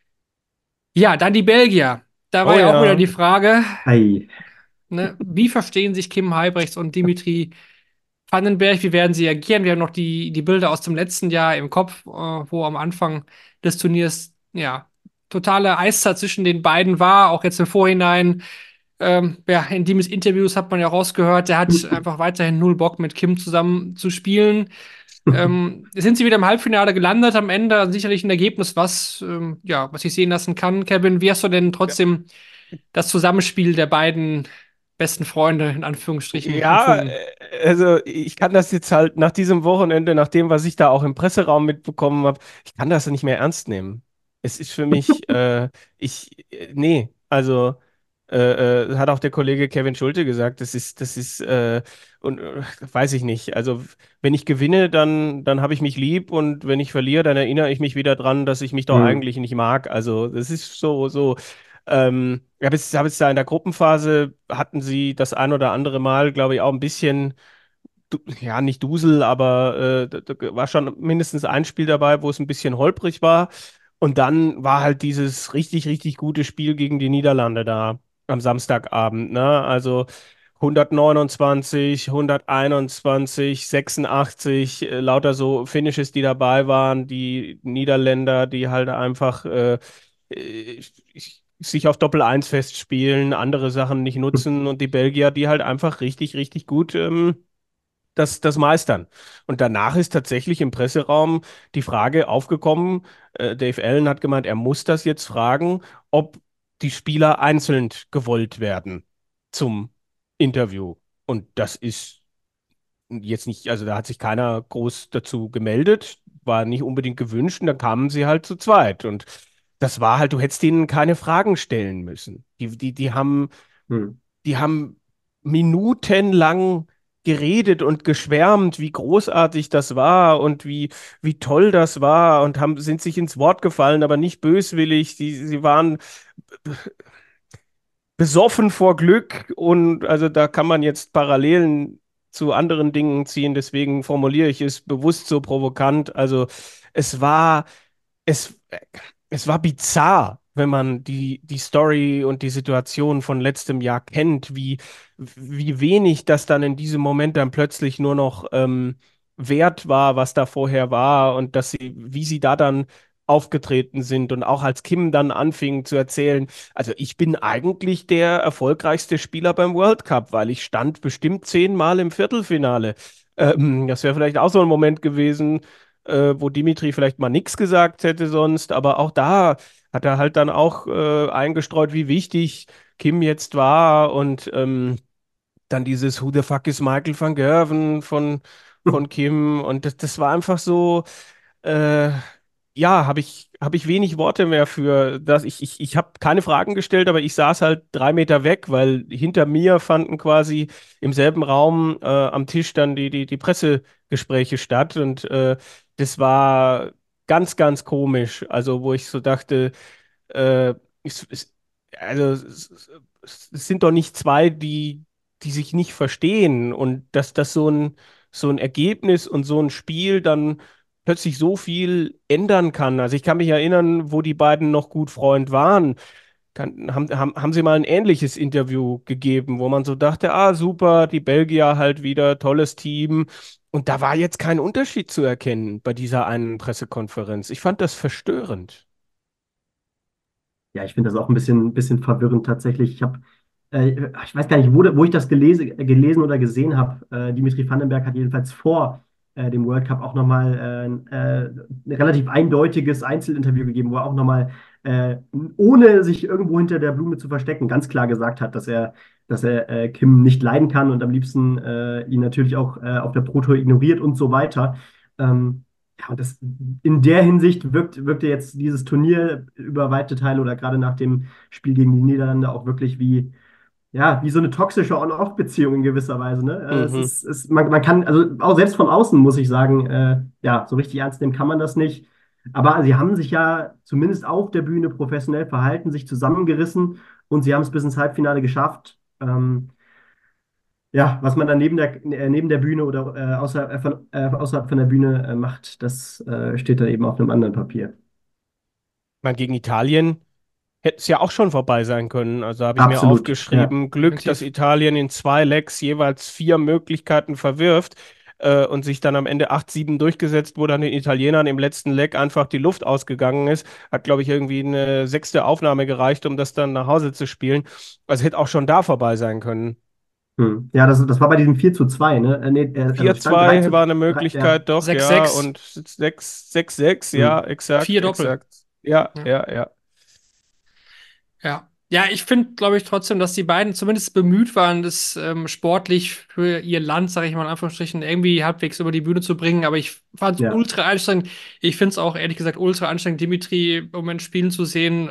Ja, dann die Belgier. Da war Oh ja auch wieder ja. die Frage, Ei. ne, wie verstehen sich Kim Huybrechts und Dimitri Vandenberg? Wie werden sie agieren? Wir haben noch die Bilder aus dem letzten Jahr im Kopf, wo am Anfang des Turniers, ja, totale Eiszeit zwischen den beiden war. Auch jetzt im Vorhinein, ja, in Dimis Interviews hat man ja rausgehört, der hat einfach weiterhin null Bock, mit Kim zusammen zu spielen. Sind sie wieder im Halbfinale gelandet am Ende? Also sicherlich ein Ergebnis, ja, was ich sehen lassen kann. Kevin, wie hast du denn trotzdem das Zusammenspiel der beiden besten Freunde in Anführungsstrichen Ja, empfunden? also ich kann das jetzt halt nach diesem Wochenende, nach dem, was ich da auch im Presseraum mitbekommen habe, ich kann das nicht mehr ernst nehmen. Es ist für mich, nee, also hat auch der Kollege Kevin Schulte gesagt, und weiß ich nicht. Also wenn ich gewinne, dann habe ich mich lieb und wenn ich verliere, dann erinnere ich mich wieder dran, dass ich mich doch Hm. eigentlich nicht mag. Also das ist so. Hab jetzt da in der Gruppenphase hatten sie das ein oder andere Mal, glaube ich, auch ein bisschen, ja, nicht Dusel, aber da war schon mindestens ein Spiel dabei, wo es ein bisschen holprig war. Und dann war halt dieses richtig gute Spiel gegen die Niederlande da am Samstagabend, ne? Also 129, 121, 86, lauter so Finishes, die dabei waren, die Niederländer, die halt einfach äh, sich auf Doppel-Eins festspielen, andere Sachen nicht nutzen und die Belgier, die halt einfach richtig gut das meistern. Und danach ist tatsächlich im Presseraum die Frage aufgekommen, Dave Allen hat gemeint, er muss das jetzt fragen, ob die Spieler einzeln gewollt werden zum Interview. Und das ist jetzt nicht, also da hat sich keiner groß dazu gemeldet, war nicht unbedingt gewünscht und dann kamen sie halt zu zweit. Und das war halt, du hättest ihnen keine Fragen stellen müssen. Hm. Die haben minutenlang geredet und geschwärmt, wie großartig das war und wie toll das war und sind sich ins Wort gefallen, aber nicht böswillig. Sie waren besoffen vor Glück und also da kann man jetzt Parallelen zu anderen Dingen ziehen, deswegen formuliere ich es bewusst so provokant. Also es war, es, es war bizarr, wenn man die Story und die Situation von letztem Jahr kennt, wie wenig das dann in diesem Moment dann plötzlich nur noch wert war, was da vorher war und wie sie da dann aufgetreten sind und auch als Kim dann anfing zu erzählen, also ich bin eigentlich der erfolgreichste Spieler beim World Cup, weil ich stand bestimmt 10-mal im Viertelfinale. Das wäre vielleicht auch so ein Moment gewesen, wo Dimitri vielleicht mal nichts gesagt hätte sonst, aber auch da hat er halt dann auch eingestreut, wie wichtig Kim jetzt war und dann dieses Who the fuck is Michael van Gerwen von Kim und das war einfach so, äh, ja, hab ich wenig Worte mehr für das. Ich habe keine Fragen gestellt, aber ich saß halt 3 Meter weg, weil hinter mir fanden quasi im selben Raum am Tisch dann die Pressegespräche statt und das war ganz komisch. Also, wo ich so dachte, äh, es, es, es sind doch nicht zwei, die sich nicht verstehen und dass das so ein so ein Ergebnis und so ein Spiel dann plötzlich so viel ändern kann. Also ich kann mich erinnern, wo die beiden noch gut Freund waren. Haben sie mal ein ähnliches Interview gegeben, wo man so dachte, ah, super, die Belgier halt wieder, tolles Team. Und da war jetzt kein Unterschied zu erkennen bei dieser einen Pressekonferenz. Ich fand das verstörend. Ja, ich finde das auch bisschen verwirrend tatsächlich. Ich weiß gar nicht, wo ich das gelesen oder gesehen habe. Dimitri Vandenberg hat jedenfalls vor dem World Cup auch nochmal ein relativ eindeutiges Einzelinterview gegeben, wo er auch nochmal, ohne sich irgendwo hinter der Blume zu verstecken, ganz klar gesagt hat, dass er Kim nicht leiden kann und am liebsten ihn natürlich auch auf der Pro Tour ignoriert und so weiter. Ja, und in der Hinsicht wirkte jetzt dieses Turnier über weite Teile oder gerade nach dem Spiel gegen die Niederlande auch wirklich wie so eine toxische On-Off-Beziehung in gewisser Weise. Ne? Mhm. Man kann, also auch selbst von außen muss ich sagen, ja, so richtig ernst nehmen kann man das nicht. Aber sie haben sich ja zumindest auf der Bühne professionell verhalten, sich zusammengerissen und sie haben es bis ins Halbfinale geschafft. Ja, was man dann neben der Bühne oder außerhalb von der Bühne macht, das steht dann eben auf einem anderen Papier. Man, gegen Italien hätte es ja auch schon vorbei sein können. Also habe ich mir Absolut, ja. aufgeschrieben, Glück, dass Definitiv. Italien in 2 Legs jeweils 4 Möglichkeiten verwirft und sich dann am Ende 8-7 durchgesetzt, wo dann den Italienern im letzten Leg einfach die Luft ausgegangen ist. Hat, glaube ich, irgendwie eine 6. Aufnahme gereicht, um das dann nach Hause zu spielen. Also hätte auch schon da vorbei sein können. Hm. Ja, das war bei diesem 4:2, ne? Nee, also es stand 3 4-2 zu war eine 3, ja. Möglichkeit, doch, ja. 6-6, Und 6-6, ja, Hm. exakt, 4 Doppel. exakt. Ja, Ja. ja, ja. Ja. Ja, ich finde, glaube ich, trotzdem, dass die beiden zumindest bemüht waren, das sportlich für ihr Land, sage ich mal in Anführungsstrichen, irgendwie halbwegs über die Bühne zu bringen. Aber ich fand es Ja. ultra anstrengend. Ich finde es auch, ehrlich gesagt, ultra anstrengend, Dimitri im Moment spielen zu sehen.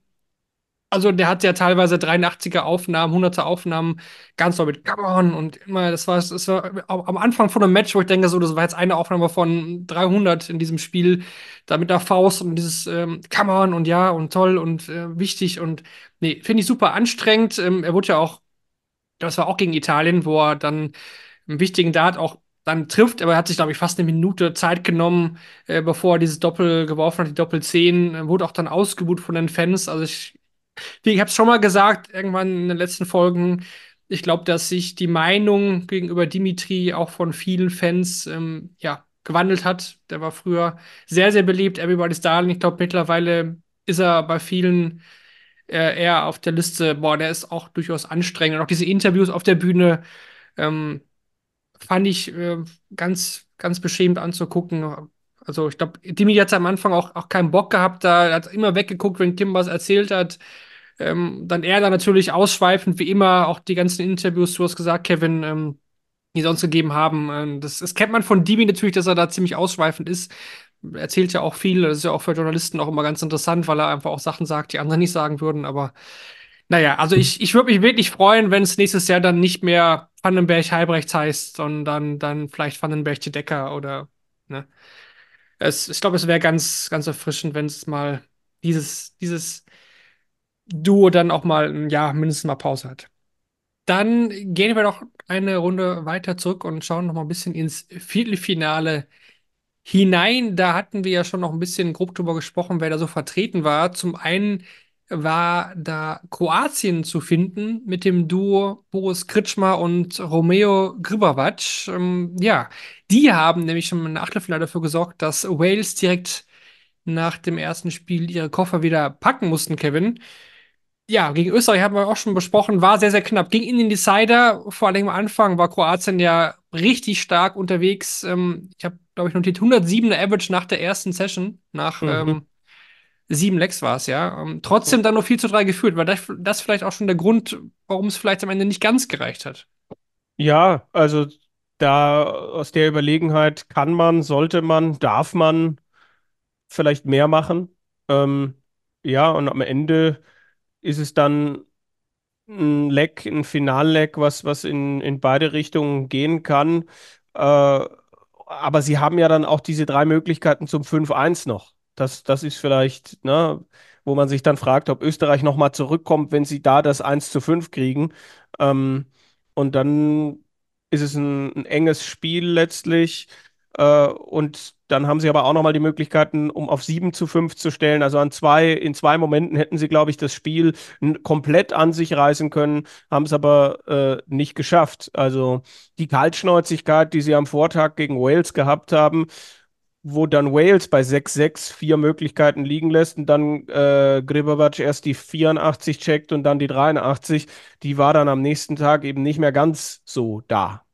Also der hat ja teilweise 83er Aufnahmen, 100er Aufnahmen, ganz doll mit Come on und immer, das war am Anfang von einem Match, wo ich denke, so, das war jetzt eine Aufnahme von 300 in diesem Spiel, da mit der Faust und dieses Come on und ja und toll und wichtig und nee, finde ich super anstrengend. Er wurde ja auch, das war auch gegen Italien, wo er dann einen wichtigen Dart auch dann trifft, aber er hat sich, glaube ich, fast eine Minute Zeit genommen, bevor er dieses Doppel geworfen hat, die Doppel 10, wurde auch dann ausgebuht von den Fans. Also ich habe es schon mal gesagt, irgendwann in den letzten Folgen. Ich glaube, dass sich die Meinung gegenüber Dimitri auch von vielen Fans ja, gewandelt hat. Der war früher sehr, sehr beliebt, Everybody's Darling. Ich glaube, mittlerweile ist er bei vielen eher auf der Liste, boah, der ist auch durchaus anstrengend. Und auch diese Interviews auf der Bühne ähm, fand ich ganz, ganz beschämend anzugucken. Also ich glaube, Dimitri hat am Anfang auch keinen Bock gehabt, da er hat immer weggeguckt, wenn Kim was erzählt hat. Dann er da natürlich ausschweifend, wie immer, auch die ganzen Interviews, du hast gesagt, Kevin, die sonst gegeben haben. Das kennt man von Dimi natürlich, dass er da ziemlich ausschweifend ist. Erzählt ja auch viel, das ist ja auch für Journalisten auch immer ganz interessant, weil er einfach auch Sachen sagt, die andere nicht sagen würden. Aber naja, also ich würde mich wirklich freuen, wenn es nächstes Jahr dann nicht mehr Vandenberg-Halbrechts heißt, sondern dann vielleicht Vandenberg-Decker oder, ne? Ich glaube, es wäre ganz, ganz erfrischend, wenn es mal dieses Duo dann auch mal ein Jahr mindestens mal Pause hat. Dann gehen wir doch eine Runde weiter zurück und schauen noch mal ein bisschen ins Viertelfinale hinein. Da hatten wir ja schon noch ein bisschen grob drüber gesprochen, wer da so vertreten war. Zum einen war da Kroatien zu finden mit dem Duo Boris Kritschmer und Romeo Grbavac. Ja, die haben nämlich schon im Achtelfinale dafür gesorgt, dass Wales direkt nach dem ersten Spiel ihre Koffer wieder packen mussten, Kevin. Ja, gegen Österreich haben wir auch schon besprochen, war sehr, sehr knapp. Ging in den Decider, vor allem am Anfang war Kroatien ja richtig stark unterwegs. Ich habe, glaube ich, notiert 107er Average nach der ersten Session, nach Mhm. 7 Lecks war es ja. Trotzdem dann nur 4:3 geführt. War das vielleicht auch schon der Grund, warum es vielleicht am Ende nicht ganz gereicht hat? Ja, also da aus der Überlegenheit kann man, sollte man, darf man vielleicht mehr machen. Ähm, ja, und am Ende ist es dann ein Leck, ein Finalleck, was in beide Richtungen gehen kann. Aber sie haben ja dann auch diese 3 Möglichkeiten zum 5-1 noch. Das ist vielleicht, ne, wo man sich dann fragt, ob Österreich nochmal zurückkommt, wenn sie da das 1:5 kriegen. Ähm, und dann ist es ein enges Spiel letztlich. Und dann haben sie aber auch nochmal die Möglichkeiten, um auf 7:5 zu stellen. Also in zwei Momenten hätten sie, glaube ich, das Spiel komplett an sich reißen können, haben es aber nicht geschafft. Also die Kaltschnäuzigkeit, die sie am Vortag gegen Wales gehabt haben, wo dann Wales bei 6:6 4 Möglichkeiten liegen lässt und dann Grbovac erst die 84 checkt und dann die 83, die war dann am nächsten Tag eben nicht mehr ganz so da.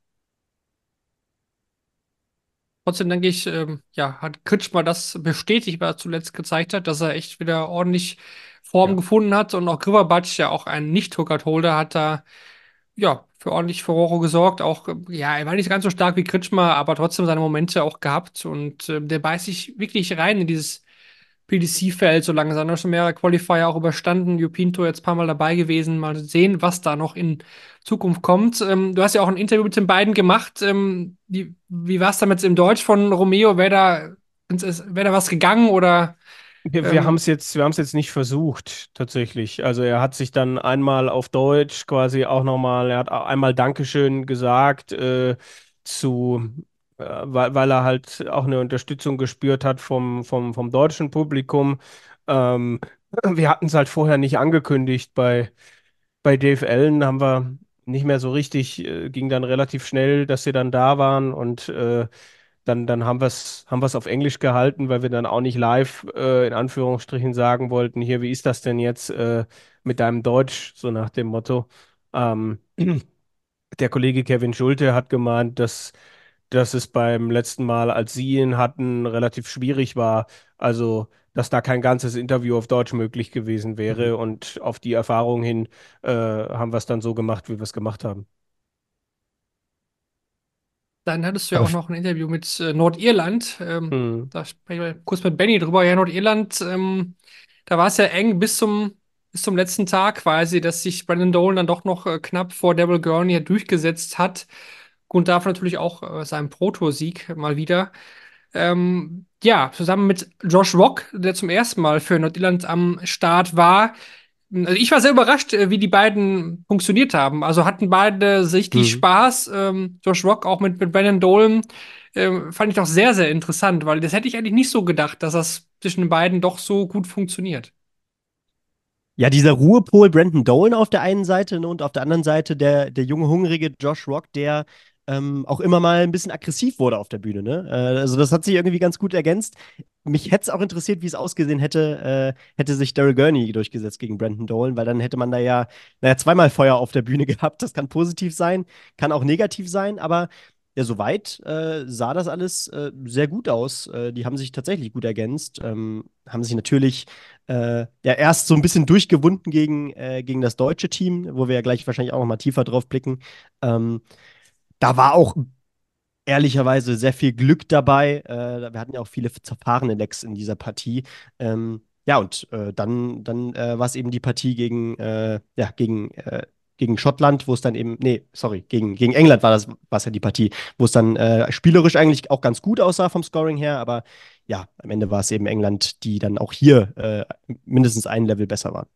Trotzdem denke ich, ja, hat Kretschmer das bestätigt, was er zuletzt gezeigt hat, dass er echt wieder ordentlich Form Ja. gefunden hat. Und auch Graverbatch, ja auch ein Nicht-Record-Holder, hat da ja für ordentlich Furore gesorgt. Auch, ja, er war nicht ganz so stark wie Kretschmer, aber trotzdem seine Momente auch gehabt. Und der beißt sich wirklich rein in dieses PDC-Feld so langsam. Er hat schon mehrere Qualifier auch überstanden. European Tour jetzt ein paar Mal dabei gewesen. Mal sehen, was da noch in Zukunft kommt. Du hast ja auch ein Interview mit den beiden gemacht. Wie war es damit im Deutsch von Romeo? Wär da was gegangen oder Wir haben ähm, es wir haben es jetzt nicht versucht, tatsächlich. Also er hat sich dann einmal auf Deutsch quasi auch nochmal, er hat einmal Dankeschön gesagt, weil er halt auch eine Unterstützung gespürt hat vom deutschen Publikum. Ähm, Wir hatten es halt vorher nicht angekündigt. Bei Dave Allen haben wir nicht mehr so richtig, ging dann relativ schnell, dass sie dann da waren und dann haben wir's auf Englisch gehalten, weil wir dann auch nicht live in Anführungsstrichen sagen wollten, hier, wie ist das denn jetzt mit deinem Deutsch, so nach dem Motto. Ähm, Der Kollege Kevin Schulte hat gemeint, dass es beim letzten Mal, als sie ihn hatten, relativ schwierig war. Also, dass da kein ganzes Interview auf Deutsch möglich gewesen Mhm. wäre. Und auf die Erfahrung hin haben wir es dann so gemacht, wie wir es gemacht haben. dann hattest du ja Aber auch noch ein Interview mit Nordirland. Hm. Da sprechen wir kurz mit Benny drüber. Ja, Nordirland, da war es ja eng bis zum letzten Tag quasi, dass sich Brandon Dolan dann doch noch knapp vor Devil Gurney durchgesetzt hat. Und dafür natürlich auch seinen Pro-Tour-Sieg mal wieder. Ja, zusammen mit Josh Rock, der zum ersten Mal für Nordirland am Start war. Also ich war sehr überrascht, wie die beiden funktioniert haben. Also hatten beide richtig Hm. Spaß. Josh Rock auch mit Brandon Dolan fand ich doch sehr, sehr interessant, weil das hätte ich eigentlich nicht so gedacht, dass das zwischen den beiden doch so gut funktioniert. Ja, dieser Ruhepol Brandon Dolan auf der einen Seite, ne, und auf der anderen Seite der junge, hungrige Josh Rock, der auch immer mal ein bisschen aggressiv wurde auf der Bühne. Ne? Also das hat sich irgendwie ganz gut ergänzt. Mich hätte es auch interessiert, wie es ausgesehen hätte, hätte sich Daryl Gurney durchgesetzt gegen Brandon Dolan, weil dann hätte man da ja, naja, zweimal Feuer auf der Bühne gehabt. Das kann positiv sein, kann auch negativ sein, aber ja, soweit sah das alles sehr gut aus. Die haben sich tatsächlich gut ergänzt, haben sich natürlich ja erst so ein bisschen durchgewunden gegen das deutsche Team, wo wir ja gleich wahrscheinlich auch noch mal tiefer drauf blicken. Ähm, Da war auch ehrlicherweise sehr viel Glück dabei. Wir hatten ja auch viele zerfahrene Lecks in dieser Partie. Ja, und dann war es eben die Partie gegen Schottland, wo es dann eben, nee, sorry, gegen England war es ja die Partie, wo es dann spielerisch eigentlich auch ganz gut aussah vom Scoring her, aber ja, am Ende war es eben England, die dann auch hier mindestens ein Level besser waren.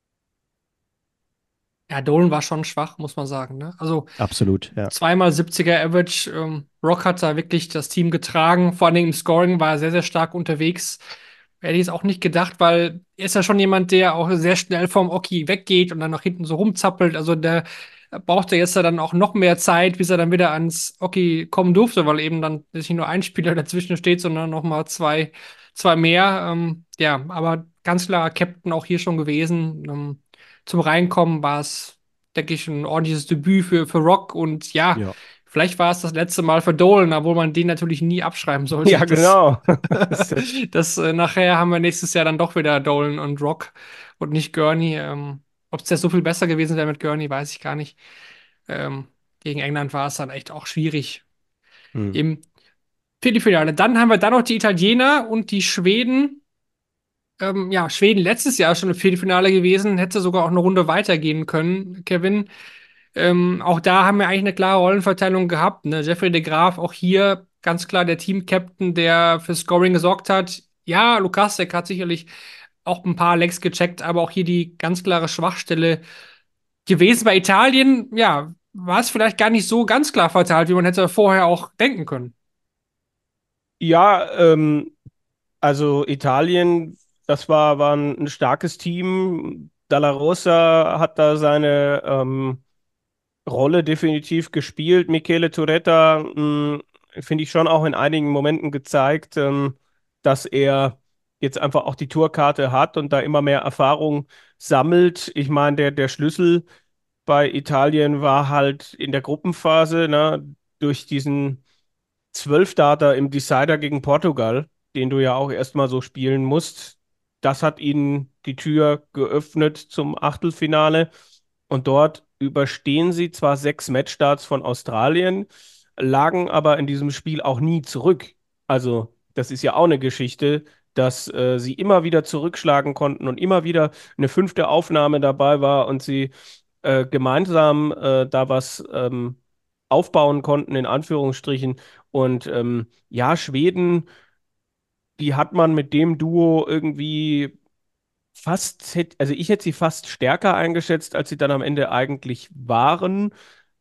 Ja, Dolan war schon schwach, muss man sagen. Ne? Also Absolut, ja. zweimal 70er Average. Rock hat da wirklich das Team getragen. Vor allen Dingen im Scoring war er sehr, sehr stark unterwegs. Hätte ich es auch nicht gedacht, weil er ist ja schon jemand, der auch sehr schnell vom Oki weggeht und dann nach hinten so rumzappelt. Also der brauchte jetzt dann auch noch mehr Zeit, bis er dann wieder ans Oki kommen durfte, weil eben dann nicht nur ein Spieler dazwischen steht, sondern noch mal zwei mehr. Ja, aber ganz klar Captain auch hier schon gewesen. Zum Reinkommen war es, denke ich, ein ordentliches Debüt für Rock und ja, Ja. vielleicht war es das letzte Mal für Dolan, obwohl man den natürlich nie abschreiben sollte. Ja, genau. Nachher haben wir nächstes Jahr dann doch wieder Dolan und Rock und nicht Gurney. Ob es jetzt so viel besser gewesen wäre mit Gurney, weiß ich gar nicht. Ähm, Gegen England war es dann echt auch schwierig Hm. im Viertelfinale. Dann haben wir dann noch die Italiener und die Schweden. Ja, Schweden letztes Jahr schon im Viertelfinale gewesen, hätte sogar auch eine Runde weitergehen können, Kevin. Auch da haben wir eigentlich eine klare Rollenverteilung gehabt. Ne? Jeffrey de Graaf, auch hier ganz klar der Team-Captain, der für Scoring gesorgt hat. Ja, Lukasek hat sicherlich auch ein paar Lecks gecheckt, aber auch hier die ganz klare Schwachstelle gewesen bei Italien. Ja, war es vielleicht gar nicht so ganz klar verteilt, wie man hätte vorher auch denken können. Ja, also Italien, war ein starkes Team. Dalla Rosa hat da seine Rolle definitiv gespielt. Michele Turetta, finde ich schon auch in einigen Momenten gezeigt, dass er jetzt einfach auch die Tourkarte hat und da immer mehr Erfahrung sammelt. Ich meine, der Schlüssel bei Italien war halt in der Gruppenphase, ne, durch diesen Zwölfdater im Decider gegen Portugal, den du ja auch erstmal so spielen musst. Das hat ihnen die Tür geöffnet zum Achtelfinale. Und dort überstehen sie zwar 6 Matchstarts von Australien, lagen aber in diesem Spiel auch nie zurück. Also, das ist ja auch eine Geschichte, dass sie immer wieder zurückschlagen konnten und immer wieder eine fünfte Aufnahme dabei war und sie gemeinsam da was aufbauen konnten, in Anführungsstrichen. Und ja, Schweden, die hat man mit dem Duo irgendwie also ich hätte sie fast stärker eingeschätzt, als sie dann am Ende eigentlich waren.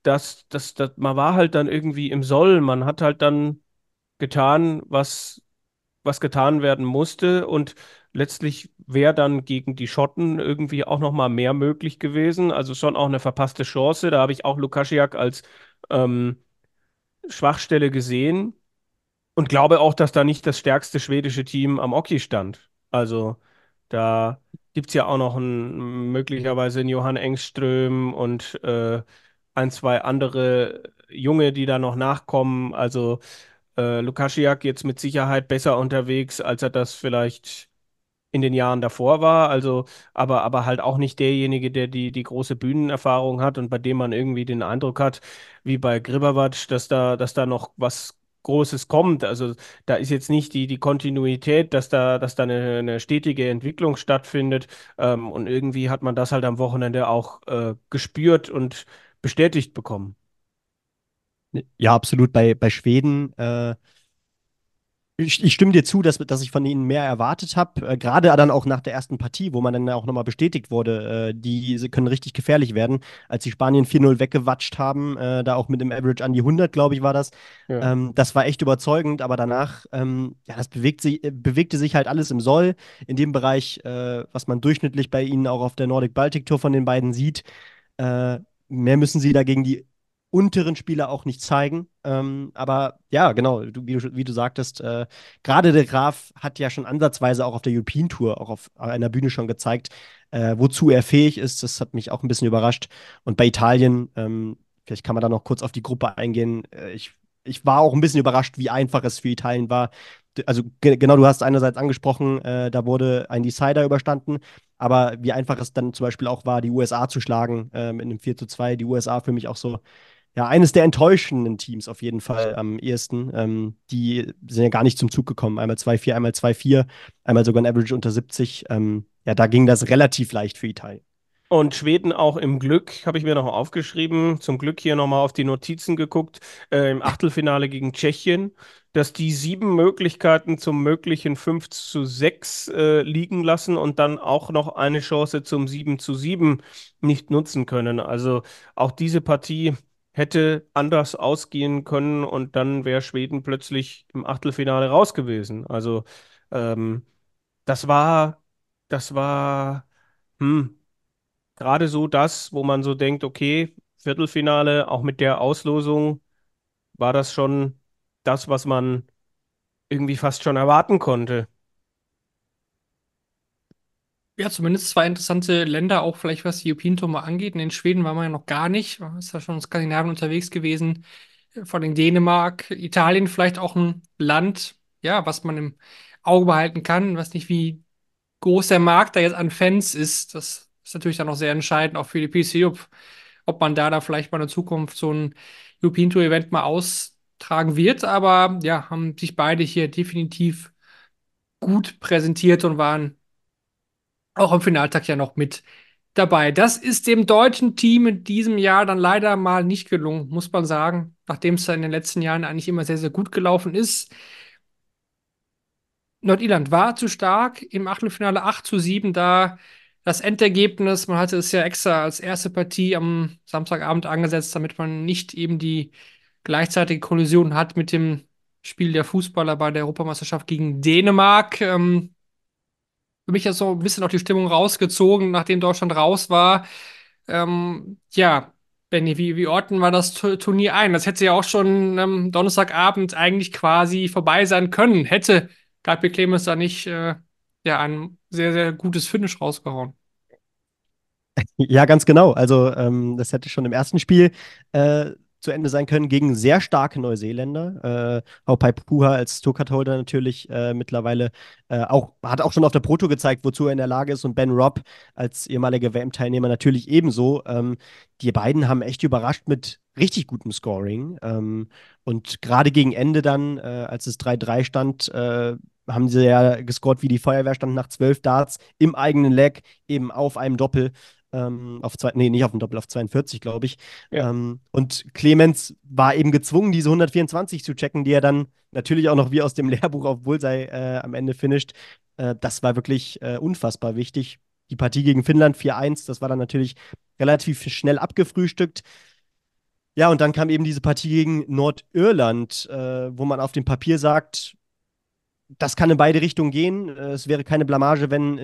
Man war halt dann irgendwie im Soll. Man hat halt dann getan, was getan werden musste. Und letztlich wäre dann gegen die Schotten irgendwie auch noch mal mehr möglich gewesen. Also schon auch eine verpasste Chance. Da habe ich auch Lukaschek als ähm, Schwachstelle gesehen. Und glaube auch, dass da nicht das stärkste schwedische Team am Oki stand. Also da gibt es ja auch noch möglicherweise einen Johann Engström und ein, zwei andere Junge, die da noch nachkommen. Also Lukaschek jetzt mit Sicherheit besser unterwegs, als er das vielleicht in den Jahren davor war. Also, aber halt auch nicht derjenige, der die große Bühnenerfahrung hat und bei dem man irgendwie den Eindruck hat, wie bei Gribavac, dass da noch was Großes kommt. Also da ist jetzt nicht die Kontinuität, dass da eine stetige Entwicklung stattfindet. Und irgendwie hat man das halt am Wochenende auch gespürt und bestätigt bekommen. Ja, absolut. Bei Schweden. Ich stimme dir zu, dass ich von ihnen mehr erwartet habe. Gerade dann auch nach der ersten Partie, wo man dann auch nochmal bestätigt wurde, sie können richtig gefährlich werden. Als die Spanien 4-0 weggewatscht haben, da auch mit dem Average an die 100, glaube ich, war das. Ja. Das war echt überzeugend, aber danach, ja, das bewegte sich halt alles im Soll. In dem Bereich, was man durchschnittlich bei ihnen auch auf der Nordic Baltic Tour von den beiden sieht. Äh, Mehr müssen sie dagegen die unteren Spieler auch nicht zeigen. Aber ja, genau, wie du sagtest, gerade der Graf hat ja schon ansatzweise auch auf der European Tour, auch auf einer Bühne schon gezeigt, wozu er fähig ist. Das hat mich auch ein bisschen überrascht. Und bei Italien, vielleicht kann man da noch kurz auf die Gruppe eingehen. Ich war auch ein bisschen überrascht, wie einfach es für Italien war. Also genau, du hast einerseits angesprochen, da wurde ein Decider überstanden, aber wie einfach es dann zum Beispiel auch war, die USA zu schlagen, in einem 4:2, die USA für mich auch so, ja, eines der enttäuschenden Teams auf jeden Fall am ehesten. Die sind ja gar nicht zum Zug gekommen. Einmal 2-4, einmal 2-4, einmal sogar ein Average unter 70. Ja, da ging das relativ leicht für Italien. Und Schweden auch im Glück, habe ich mir noch aufgeschrieben. Zum Glück hier nochmal auf die Notizen geguckt, im Achtelfinale gegen Tschechien, dass die 7 Möglichkeiten zum möglichen 5:6 liegen lassen und dann auch noch eine Chance zum 7:7 nicht nutzen können. Also auch diese Partie hätte anders ausgehen können und dann wäre Schweden plötzlich im Achtelfinale raus gewesen. Also ähm, das war, das war, hm gerade so das, wo man so denkt, okay, Viertelfinale, auch mit der Auslosung, war das schon das, was man irgendwie fast schon erwarten konnte. Ja, zumindest zwei interessante Länder, auch vielleicht was die European Tour mal angeht. In Schweden war man ja noch gar nicht, man ist ja schon in Skandinavien unterwegs gewesen, vor allem Dänemark, Italien vielleicht auch ein Land, ja, was man im Auge behalten kann, was nicht wie groß der Markt da jetzt an Fans ist. Das ist natürlich dann auch sehr entscheidend, auch für die PCU, ob man da vielleicht mal in der Zukunft so ein European Tour Event mal austragen wird. Aber ja, haben sich beide hier definitiv gut präsentiert und waren auch am Finaltag ja noch mit dabei. Das ist dem deutschen Team in diesem Jahr dann leider mal nicht gelungen, muss man sagen, nachdem es ja in den letzten Jahren eigentlich immer sehr, sehr gut gelaufen ist. Nordirland war zu stark im Achtelfinale 8:7. Da das Endergebnis. Man hatte es ja extra als erste Partie am Samstagabend angesetzt, damit man nicht eben die gleichzeitige Kollision hat mit dem Spiel der Fußballer bei der Europameisterschaft gegen Dänemark. Für mich ist so ein bisschen auch die Stimmung rausgezogen, nachdem Deutschland raus war. Ja, Benny, wie ordnen wir das Turnier ein? Das hätte ja auch schon Donnerstagabend eigentlich quasi vorbei sein können. Hätte Gabriel Clemens da nicht ja, ein sehr, sehr gutes Finish rausgehauen. Ja, ganz genau. Also, das hätte schon im ersten Spiel zu Ende sein können gegen sehr starke Neuseeländer. Haupai Puha als Tourcard-Holder natürlich mittlerweile hat auch schon auf der Proto gezeigt, wozu er in der Lage ist. Und Ben Robb als ehemaliger WM-Teilnehmer natürlich ebenso. Die beiden haben echt überrascht mit richtig gutem Scoring. Und gerade gegen Ende dann, als es 3-3 stand, haben sie ja gescored wie die Feuerwehr, standen nach 12 Darts im eigenen Leg, eben auf einem Doppel nee, nicht auf dem Doppel, auf 42, glaube ich. Ja. Und Clemens war eben gezwungen, diese 124 zu checken, die er dann natürlich auch noch wie aus dem Lehrbuch auf Bullseye am Ende finisht. Das war wirklich unfassbar wichtig. Die Partie gegen Finnland 4-1, das war dann natürlich relativ schnell abgefrühstückt. Ja, und dann kam eben diese Partie gegen Nordirland, wo man auf dem Papier sagt, das kann in beide Richtungen gehen. Es wäre keine Blamage, wenn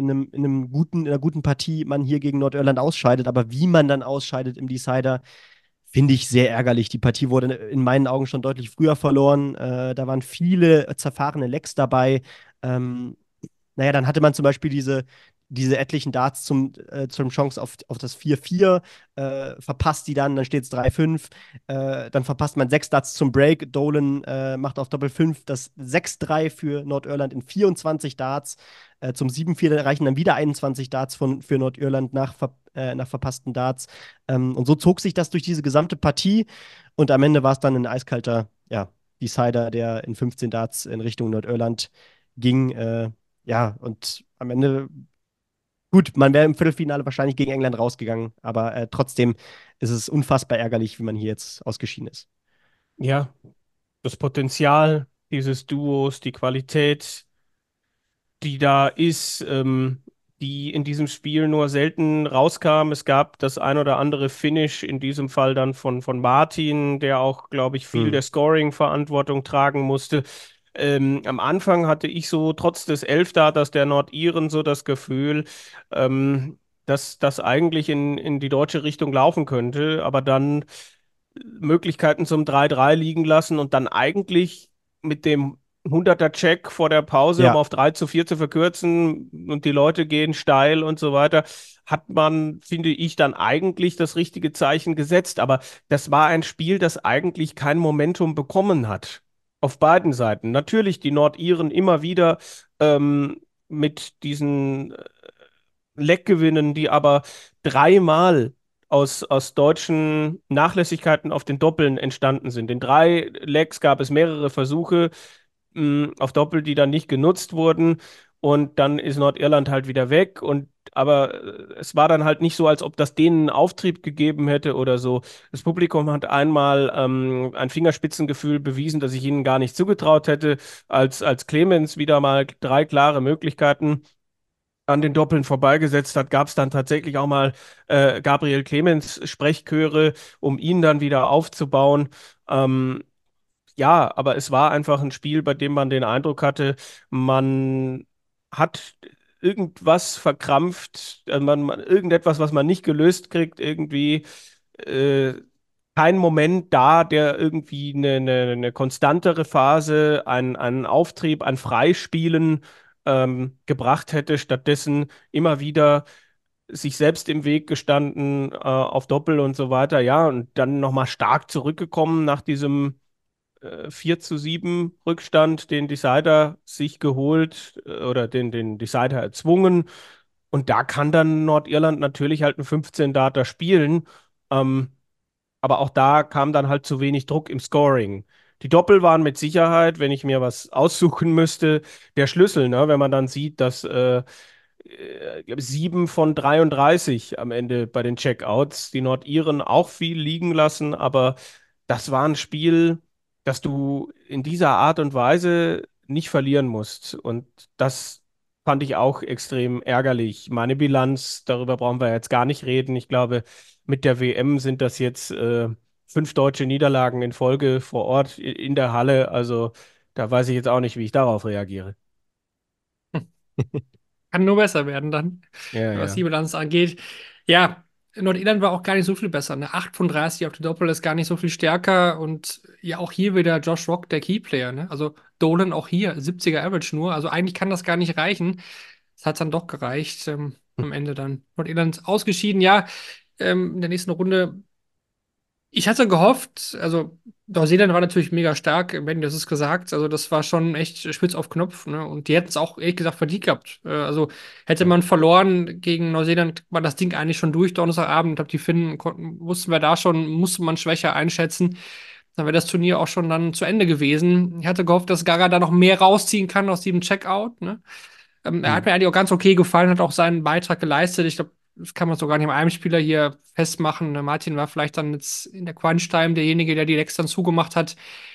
in einer guten Partie man hier gegen Nordirland ausscheidet. Aber wie man dann ausscheidet im Decider, finde ich sehr ärgerlich. Die Partie wurde in meinen Augen schon deutlich früher verloren. Da waren viele zerfahrene Lecks dabei. Ähm, naja, dann hatte man zum Beispiel diese etlichen Darts zum Chance auf das 4-4, verpasst die dann steht es 3-5. Dann verpasst man 6 Darts zum Break. Dolan macht auf Doppel 5 das 6-3 für Nordirland in 24 Darts. Zum 7-4 reichen dann wieder 21 Darts für Nordirland nach verpassten Darts. Und so zog sich das durch diese gesamte Partie. Und am Ende war es dann ein eiskalter, ja, Decider, der in 15 Darts in Richtung Nordirland ging. Ja, und am Ende, gut, man wäre im Viertelfinale wahrscheinlich gegen England rausgegangen, aber trotzdem ist es unfassbar ärgerlich, wie man hier jetzt ausgeschieden ist. Ja, das Potenzial dieses Duos, die Qualität, die da ist, die in diesem Spiel nur selten rauskam. Es gab das ein oder andere Finish, in diesem Fall dann von Martin, der auch, glaube ich, viel der Scoring-Verantwortung tragen musste. Am Anfang hatte ich so trotz des Elfdaters der Nordiren so das Gefühl, dass das eigentlich in die deutsche Richtung laufen könnte, aber dann Möglichkeiten zum 3-3 liegen lassen und dann eigentlich mit dem 100er-Check vor der Pause, um Ja, auf 3-4 zu verkürzen und die Leute gehen steil und so weiter, hat man, finde ich, dann eigentlich das richtige Zeichen gesetzt. Aber das war ein Spiel, das eigentlich kein Momentum bekommen hat. Auf beiden Seiten. Natürlich die Nordiren immer wieder mit diesen Leckgewinnen, die aber dreimal aus deutschen Nachlässigkeiten auf den Doppeln entstanden sind. In 3 Lecks gab es mehrere Versuche auf Doppel, die dann nicht genutzt wurden. Und dann ist Nordirland halt wieder weg. Aber es war dann halt nicht so, als ob das denen einen Auftrieb gegeben hätte oder so. Das Publikum hat einmal ein Fingerspitzengefühl bewiesen, das ich ihnen gar nicht zugetraut hätte, als Clemens wieder mal 3 klare Möglichkeiten an den Doppeln vorbeigesetzt hat, gab es dann tatsächlich auch mal Gabriel Clemens Sprechchöre, um ihn dann wieder aufzubauen. Ähm, ja, aber es war einfach ein Spiel, bei dem man den Eindruck hatte, man hat irgendwas verkrampft, irgendetwas, was man nicht gelöst kriegt, irgendwie äh, kein Moment da, der irgendwie eine konstantere Phase, einen Auftrieb, ein Freispielen gebracht hätte. Stattdessen immer wieder sich selbst im Weg gestanden, auf Doppel und so weiter. Ja, und dann nochmal stark zurückgekommen nach diesem 4-7 Rückstand, den Decider sich geholt oder den Decider erzwungen. Und da kann dann Nordirland natürlich halt einen 15 Darter spielen. Ähm, aber auch da kam dann halt zu wenig Druck im Scoring. Die Doppel waren mit Sicherheit, wenn ich mir was aussuchen müsste, der Schlüssel, ne? Wenn man dann sieht, dass 7 von 33 am Ende bei den Checkouts, die Nordiren auch viel liegen lassen, aber das war ein Spiel, das du in dieser Art und Weise nicht verlieren musst. Und das fand ich auch extrem ärgerlich. Meine Bilanz, darüber brauchen wir jetzt gar nicht reden. Ich glaube, mit der WM sind das jetzt 5 deutsche Niederlagen in Folge vor Ort in der Halle. Also da weiß ich jetzt auch nicht, wie ich darauf reagiere. Kann nur besser werden dann, Ja, was ja. die Bilanz angeht. Ja, Nordirland war auch gar nicht so viel besser. Ne? 38 auf der Doppel ist gar nicht so viel stärker. Und ja, auch hier wieder Josh Rock, der Keyplayer. Ne? Also Dolan auch hier, 70er Average nur. Also eigentlich kann das gar nicht reichen. Es hat dann doch gereicht. Am Ende dann Nordirland ausgeschieden. Ja, in der nächsten Runde. Ich hatte gehofft, also Neuseeland war natürlich mega stark, wenn das ist gesagt. Also das war schon echt spitz auf Knopf, ne? Und die hätten es auch ehrlich gesagt verdient gehabt. Also hätte Ja. man verloren gegen Neuseeland, war das Ding eigentlich schon durch Donnerstagabend. Ich glaube, die Finnen wussten wir da schon, musste man schwächer einschätzen. Dann wäre das Turnier auch schon dann zu Ende gewesen. Ich hatte gehofft, dass Gaga da noch mehr rausziehen kann aus diesem Checkout, ne? Er hat Hm. mir eigentlich auch ganz okay gefallen, hat auch seinen Beitrag geleistet. Ich glaube, das kann man so gar nicht an einem Spieler hier festmachen. Martin war vielleicht dann jetzt in der Crunch-Time derjenige, der die Lecks dann zugemacht hat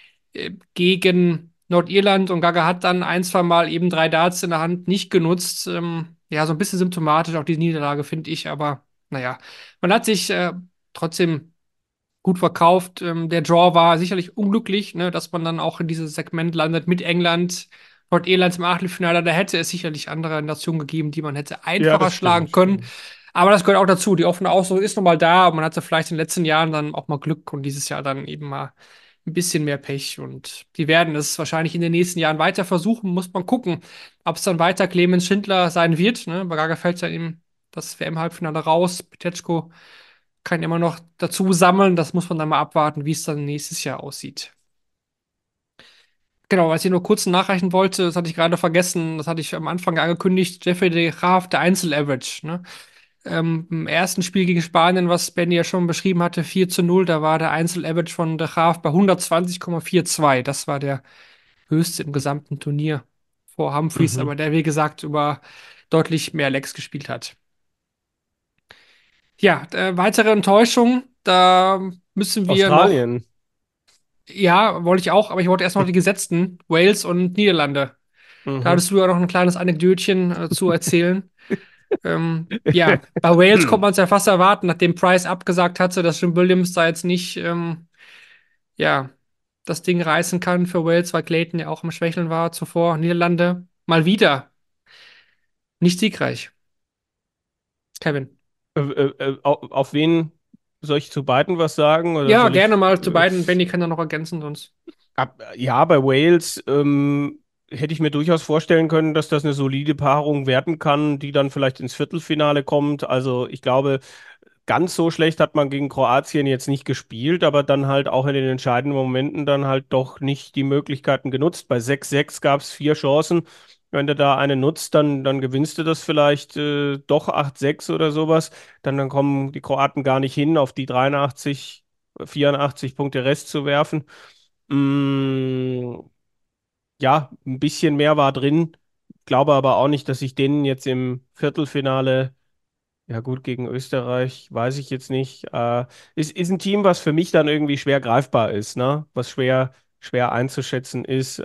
gegen Nordirland, und Gaga hat dann ein, zwei Mal eben 3 Darts in der Hand nicht genutzt. Ja, so ein bisschen symptomatisch auch diese Niederlage, finde ich, aber naja, man hat sich trotzdem gut verkauft. Der Draw war sicherlich unglücklich, ne, dass man dann auch in dieses Segment landet mit England, Nordirland im Achtelfinale. Da hätte es sicherlich andere Nationen gegeben, die man hätte Ja, einfacher das schlagen stimmt. können. Aber das gehört auch dazu. Die offene Ausdruck ist nun mal da. Und man hatte vielleicht in den letzten Jahren dann auch mal Glück und dieses Jahr dann eben mal ein bisschen mehr Pech. Und die werden es wahrscheinlich in den nächsten Jahren weiter versuchen. Muss man gucken, ob es dann weiter Clemens Schindler sein wird. Ne? Bei Gaga fällt ja eben das WM-Halbfinale raus. Petechko kann immer noch dazu sammeln. Das muss man dann mal abwarten, wie es dann nächstes Jahr aussieht. Genau, was ich nur kurz nachreichen wollte, das hatte ich gerade vergessen, das hatte ich am Anfang angekündigt, Jeffrey de Graaf, der Einzel-Average. Ne? Im ersten Spiel gegen Spanien, was Benny ja schon beschrieben hatte, 4:0, da war der Einzel-Average von de Graaf bei 120,42. Das war der höchste im gesamten Turnier vor Humphreys, Mhm. aber der, wie gesagt, über deutlich mehr Lecks gespielt hat. Ja, weitere Enttäuschung, da müssen wir noch. Australien. Ja, wollte ich auch, aber ich wollte erst noch die Gesetzten, Wales und Niederlande. Da Mhm. hattest du ja noch ein kleines Anekdötchen zu erzählen. Ja, bei Wales konnte man es ja fast erwarten, nachdem Price abgesagt hatte, dass Jim Williams da jetzt nicht, ja, das Ding reißen kann für Wales, weil Clayton ja auch im Schwächeln war zuvor. Niederlande mal wieder nicht siegreich. Kevin. Auf wen soll ich zu beiden was sagen oder Ja, soll gerne ich mal zu beiden. Benny kann da noch ergänzen, sonst. Ja, bei Wales hätte ich mir durchaus vorstellen können, dass das eine solide Paarung werden kann, die dann vielleicht ins Viertelfinale kommt. Also ich glaube, ganz so schlecht hat man gegen Kroatien jetzt nicht gespielt, aber dann halt auch in den entscheidenden Momenten dann halt doch nicht die Möglichkeiten genutzt. Bei 6:6 gab es 4 Chancen. Wenn du da eine nutzt, dann gewinnst du das vielleicht doch 8:6 oder sowas. Dann kommen die Kroaten gar nicht hin, auf die 83, 84 Punkte Rest zu werfen. Mm, ja, ein bisschen mehr war drin. Glaube aber auch nicht, dass ich denen jetzt im Viertelfinale, ja gut, gegen Österreich, weiß ich jetzt nicht. Ist ein Team, was für mich dann irgendwie schwer greifbar ist, ne? Was schwer einzuschätzen ist.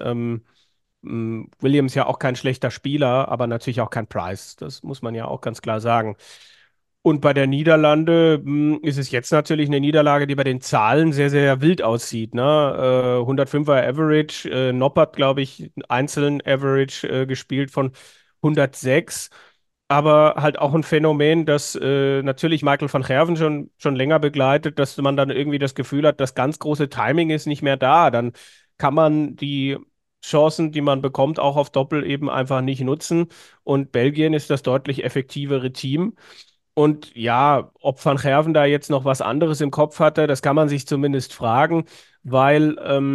Williams ja auch kein schlechter Spieler, aber natürlich auch kein Price. Das muss man ja auch ganz klar sagen. Und bei der Niederlande ist es jetzt natürlich eine Niederlage, die bei den Zahlen sehr, sehr wild aussieht. Ne? 105er Average, Noppert, glaube ich, einzeln Average gespielt von 106. Aber halt auch ein Phänomen, das natürlich Michael van Gerwen schon länger begleitet, dass man dann irgendwie das Gefühl hat, das ganz große Timing ist nicht mehr da. Dann kann man die Chancen, die man bekommt, auch auf Doppel eben einfach nicht nutzen. Und Belgien ist das deutlich effektivere Team. Und ja, ob Van Gerven da jetzt noch was anderes im Kopf hatte, das kann man sich zumindest fragen, weil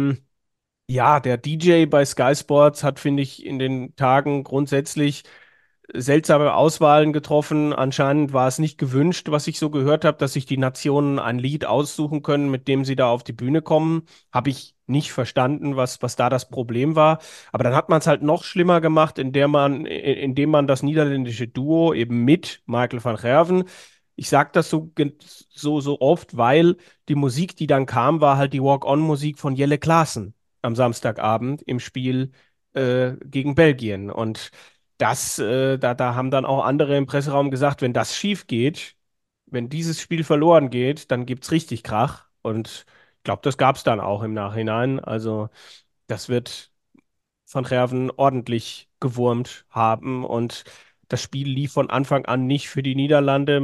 ja, der DJ bei Sky Sports hat, finde ich, in den Tagen grundsätzlich seltsame Auswahlen getroffen. Anscheinend war es nicht gewünscht, was ich so gehört habe, dass sich die Nationen ein Lied aussuchen können, mit dem sie da auf die Bühne kommen. Habe ich nicht verstanden, was da das Problem war. Aber dann hat man es halt noch schlimmer gemacht, indem man das niederländische Duo eben mit Michael van Gerwen, ich sage das so oft, weil die Musik, die dann kam, war halt die Walk-on-Musik von Jelle Klaassen am Samstagabend im Spiel gegen Belgien. Und da haben dann auch andere im Presseraum gesagt, wenn das schief geht, wenn dieses Spiel verloren geht, dann gibt es richtig Krach. Und ich glaube, das gab es dann auch im Nachhinein. Also das wird Van Gerven ordentlich gewurmt haben. Und das Spiel lief von Anfang an nicht für die Niederlande.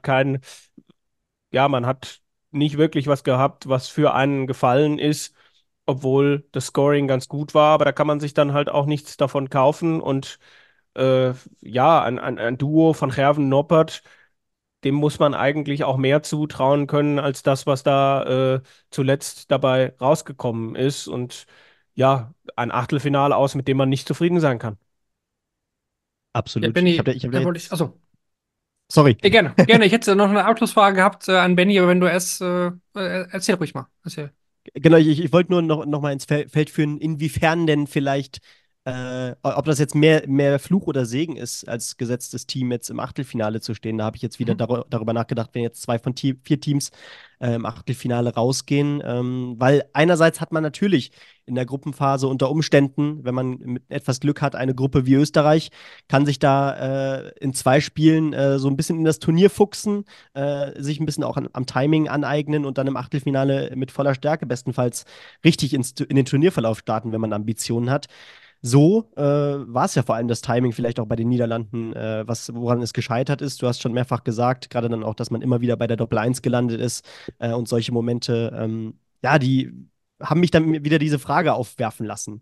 Man hat nicht wirklich was gehabt, was für einen gefallen ist, obwohl das Scoring ganz gut war. Aber da kann man sich dann halt auch nichts davon kaufen. Und ein Duo von Gerven-Noppert, dem muss man eigentlich auch mehr zutrauen können als das, was da zuletzt dabei rausgekommen ist. Und ja, ein Achtelfinale aus, mit dem man nicht zufrieden sein kann. Ja, Absolut. Benny, Ich hab da da wollte ich, jetzt. achso, Sorry. gerne, gerne. Ich hätte noch eine Abschlussfrage gehabt an Benny, aber wenn du erst, erzähl ruhig mal. Erzähl. Genau, ich wollte nur noch mal ins Feld führen, inwiefern denn vielleicht, ob das jetzt mehr Fluch oder Segen ist, als gesetztes Team jetzt im Achtelfinale zu stehen. Da habe ich jetzt wieder Mhm. darüber nachgedacht, wenn jetzt zwei von vier Teams im Achtelfinale rausgehen. Weil einerseits hat man natürlich in der Gruppenphase unter Umständen, wenn man mit etwas Glück hat, eine Gruppe wie Österreich, kann sich da in zwei Spielen so ein bisschen in das Turnier fuchsen, sich ein bisschen auch am Timing aneignen und dann im Achtelfinale mit voller Stärke bestenfalls richtig in den Turnierverlauf starten, wenn man Ambitionen hat. So war es ja vor allem das Timing vielleicht auch bei den Niederlanden, woran es gescheitert ist. Du hast schon mehrfach gesagt, gerade dann auch, dass man immer wieder bei der Doppel 1 gelandet ist und solche Momente, ja, die haben mich dann wieder diese Frage aufwerfen lassen.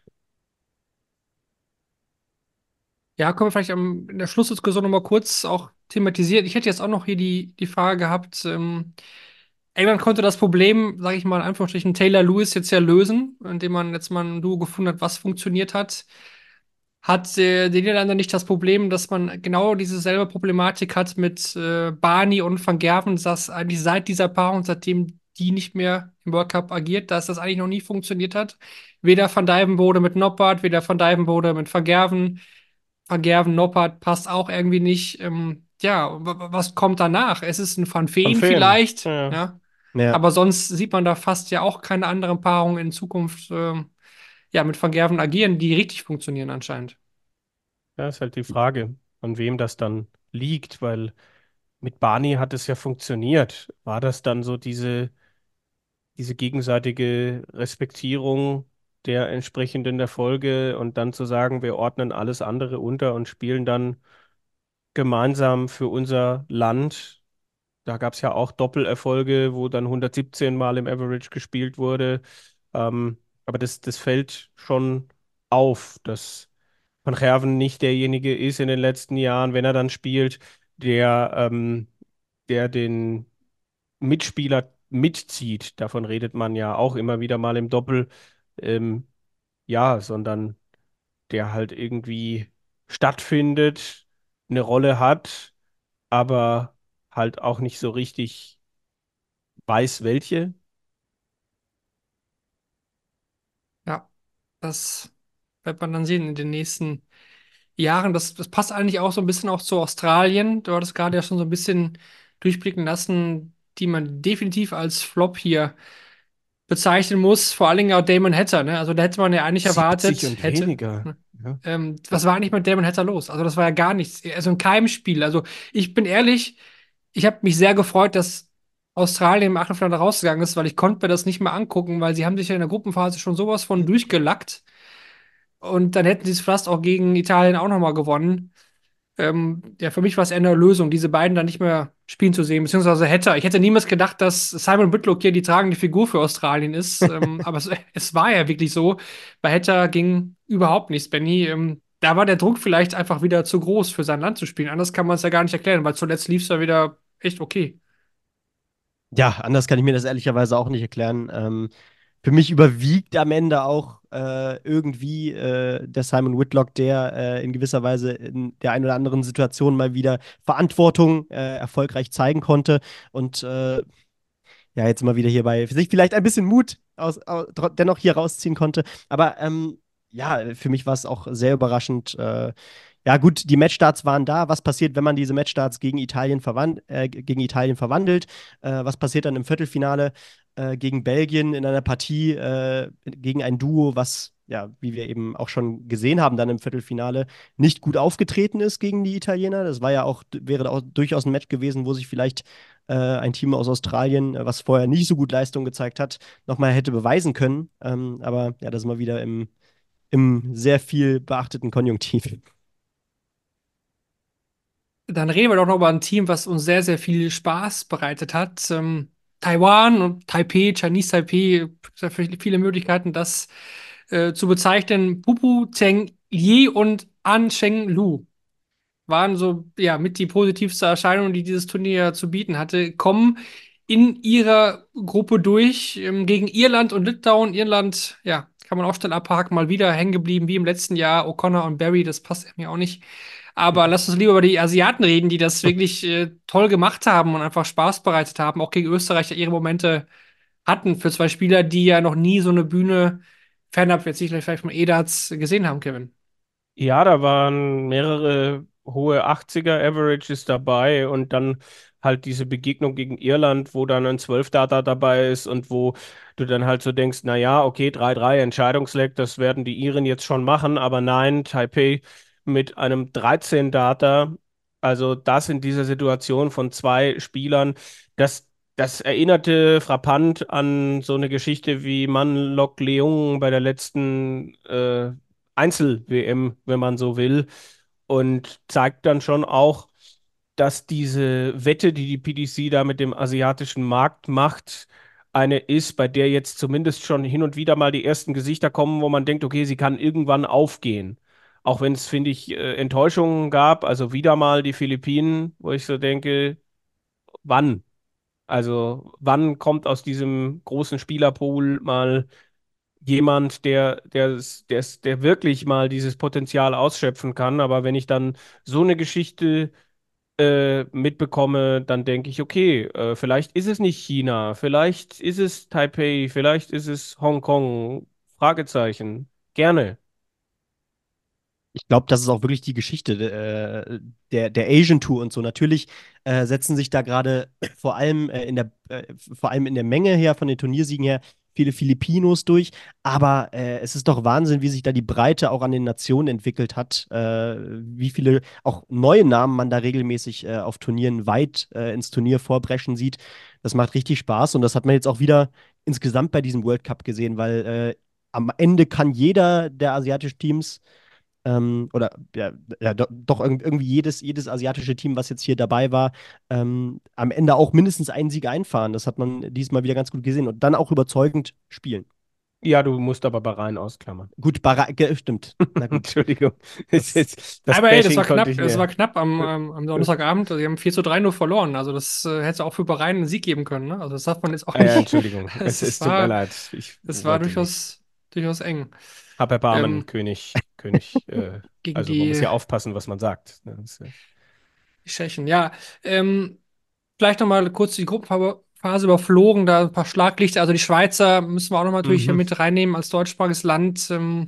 Ja, können wir vielleicht in der Schlussdiskussion noch mal kurz auch thematisieren. Ich hätte jetzt auch noch hier die Frage gehabt, England konnte das Problem, sage ich mal in Anführungsstrichen, Taylor Lewis jetzt ja lösen, indem man jetzt mal ein Duo gefunden hat, was funktioniert hat. Hat die Niederlande nicht das Problem, dass man genau diese selbe Problematik hat mit Barney und Van Gerven, dass eigentlich seit dieser Paarung, seitdem die nicht mehr im World Cup agiert, dass das eigentlich noch nie funktioniert hat. Weder Van Dijvenbode mit Noppert, weder Van Dijvenbode mit Van Gerven. Van Gerven, Noppert passt auch irgendwie nicht. Ja, was kommt danach? Es ist ein Van Von Veen Feen. vielleicht, Ja, ja. Ja. Aber sonst sieht man da fast ja auch keine anderen Paarungen in Zukunft, ja, mit Van Gerven agieren, die richtig funktionieren anscheinend. ja, ist halt die Frage, an wem das dann liegt, weil mit Barney hat es ja funktioniert. War das dann so diese gegenseitige Respektierung der entsprechenden Erfolge und dann zu sagen, wir ordnen alles andere unter und spielen dann gemeinsam für unser Land? Da gab es ja auch Doppelerfolge, wo dann 117 Mal im Average gespielt wurde. Aber das fällt schon auf, dass Van Gerven nicht derjenige ist in den letzten Jahren, wenn er dann spielt, der den Mitspieler mitzieht. Davon redet man ja auch immer wieder mal im Doppel. Ähm, ja, sondern der halt irgendwie stattfindet, eine Rolle hat, aber halt auch nicht so richtig weiß, welche. Ja, das wird man dann sehen in den nächsten Jahren. Das passt eigentlich auch so ein bisschen auch zu Australien. Du hattest gerade ja schon so ein bisschen durchblicken lassen, die man definitiv als Flop hier bezeichnen muss. Vor allen Dingen auch Damon Hatter, ne? Also da hätte man ja eigentlich 70 erwartet, und hätte. weniger. Ne? Ja. Was war eigentlich mit Damon Hatter los? Also das war ja gar nichts. Also in keinem Spiel. Also ich bin ehrlich, ich habe mich sehr gefreut, dass Australien im Achtelfinale rausgegangen ist, weil ich konnte mir das nicht mehr angucken, weil sie haben sich ja in der Gruppenphase schon sowas von durchgelackt. Und dann hätten sie es fast auch gegen Italien auch nochmal gewonnen. Ja, für mich war es eher eine Lösung, diese beiden dann nicht mehr spielen zu sehen, beziehungsweise ich hätte niemals gedacht, dass Simon Whitlock hier die tragende Figur für Australien ist, aber es war ja wirklich so. Bei Hatter ging überhaupt nichts, Benny. Da war der Druck vielleicht einfach wieder zu groß für sein Land zu spielen. Anders kann man es ja gar nicht erklären, weil zuletzt lief es ja wieder echt okay. Ja, anders kann ich mir das ehrlicherweise auch nicht erklären. Für mich überwiegt am Ende auch irgendwie der Simon Whitlock, der in gewisser Weise in der einen oder anderen Situation mal wieder Verantwortung erfolgreich zeigen konnte und ja, jetzt mal wieder hierbei sich vielleicht ein bisschen Mut dennoch hier rausziehen konnte. Aber ja, für mich war es auch sehr überraschend. Ja, gut, die Matchstarts waren da. Was passiert, wenn man diese Matchstarts gegen Italien verwandelt? Was passiert dann im Viertelfinale gegen Belgien in einer Partie gegen ein Duo, was ja, wie wir eben auch schon gesehen haben, dann im Viertelfinale nicht gut aufgetreten ist gegen die Italiener. Das war ja auch, wäre auch durchaus ein Match gewesen, wo sich vielleicht ein Team aus Australien, was vorher nicht so gut Leistung gezeigt hat, nochmal hätte beweisen können. Aber ja, da sind wir wieder im sehr viel beachteten Konjunktiv. Dann reden wir doch noch über ein Team, was uns sehr, sehr viel Spaß bereitet hat. Taiwan und Taipei, Chinese Taipei, sehr viele Möglichkeiten, das zu bezeichnen. Pupu Zheng Yi und An Cheng Lu waren so, ja, mit die positivste Erscheinung, die dieses Turnier zu bieten hatte, kommen in ihrer Gruppe durch gegen Irland und Litauen. Irland, ja, kann man auch schnell abhaken, mal wieder hängen geblieben wie im letzten Jahr. O'Connor und Barry, das passt mir auch nicht. Aber lass uns lieber über die Asiaten reden, die das wirklich toll gemacht haben und einfach Spaß bereitet haben, auch gegen Österreich ja ihre Momente hatten für zwei Spieler, die ja noch nie so eine Bühne fernab jetzt nicht vielleicht von Edarts gesehen haben, Kevin. Ja, da waren mehrere hohe 80er Averages dabei und dann halt diese Begegnung gegen Irland, wo dann ein 12-Data dabei ist und wo du dann halt so denkst, naja, okay, 3-3 Entscheidungsleck, das werden die Iren jetzt schon machen, aber nein, Taipei mit einem 13-Data, also das in dieser Situation von zwei Spielern, das erinnerte frappant an so eine Geschichte wie Man Lok Leung bei der letzten Einzel-WM, wenn man so will, und zeigt dann schon auch, dass diese Wette, die die PDC da mit dem asiatischen Markt macht, eine ist, bei der jetzt zumindest schon hin und wieder mal die ersten Gesichter kommen, wo man denkt, okay, sie kann irgendwann aufgehen. Auch wenn es, finde ich, Enttäuschungen gab, also wieder mal die Philippinen, wo ich so denke, wann? Also wann kommt aus diesem großen Spielerpool mal jemand, der wirklich mal dieses Potenzial ausschöpfen kann. Aber wenn ich dann so eine Geschichte mitbekomme, dann denke ich, okay, vielleicht ist es nicht China, vielleicht ist es Taipei, vielleicht ist es Hongkong. Fragezeichen. Gerne. Ich glaube, das ist auch wirklich die Geschichte der Asian Tour und so. Natürlich setzen sich da gerade vor allem vor allem in der Menge her, von den Turniersiegen her, viele Filipinos durch. Aber es ist doch Wahnsinn, wie sich da die Breite auch an den Nationen entwickelt hat. Wie viele auch neue Namen man da regelmäßig auf Turnieren weit ins Turnier vorbrechen sieht. Das macht richtig Spaß und das hat man jetzt auch wieder insgesamt bei diesem World Cup gesehen, weil am Ende kann jeder der asiatischen Teams oder ja, doch irgendwie jedes asiatische Team, was jetzt hier dabei war, am Ende auch mindestens einen Sieg einfahren. Das hat man diesmal wieder ganz gut gesehen und dann auch überzeugend spielen. Ja, du musst aber Bahrain ausklammern. Gut, stimmt. Na gut. Entschuldigung. Das Aber hey, das Bashing war knapp, konnte ich es mir. war knapp am Donnerstagabend. Also, die haben 4:3 nur verloren. Also das hätte auch für Bahrain einen Sieg geben können. Ne? Also das darf man jetzt auch Ja, nicht. Entschuldigung. Es tut mir leid. Ich Es war wollte nicht. durchaus eng. Hab Erbarmen, Ähm, König. gegen Also man muss die ja aufpassen, was man sagt. Ne? Tschechen. Ja, vielleicht noch mal kurz die Gruppenphase überflogen, da ein paar Schlaglichter. Also die Schweizer müssen wir auch noch mal natürlich hier Mhm. mit reinnehmen als deutschsprachiges Land.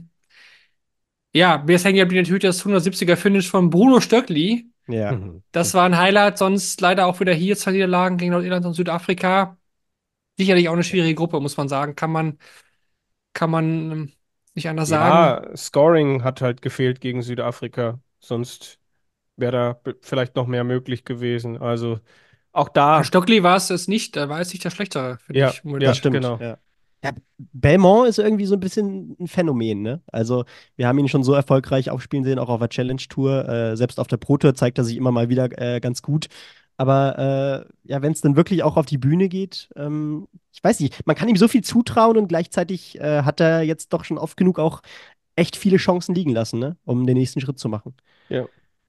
Ja, wir hängen ja natürlich das 170er Finish von Bruno Stöckli. Ja. Mhm. Das war ein Highlight, sonst leider auch wieder hier zwei Niederlagen gegen Nordirland und Südafrika. Sicherlich auch eine schwierige Gruppe, muss man sagen. Kann man nicht anders sagen. Ja, Scoring hat halt gefehlt gegen Südafrika. Sonst wäre da vielleicht noch mehr möglich gewesen. Also auch Für da, Stöckli war es nicht, da war es nicht der Schlechtere, finde ja, ich. Moment. Das ja, stimmt, genau. ja. Ja, Belmont ist irgendwie so ein bisschen ein Phänomen, ne? Also, wir haben ihn schon so erfolgreich aufspielen sehen, auch auf der Challenge Tour. Selbst auf der Pro Tour zeigt er sich immer mal wieder ganz gut. Aber ja, wenn es dann wirklich auch auf die Bühne geht, ich weiß nicht, man kann ihm so viel zutrauen und gleichzeitig hat er jetzt doch schon oft genug auch echt viele Chancen liegen lassen, ne? Um den nächsten Schritt zu machen. Ja.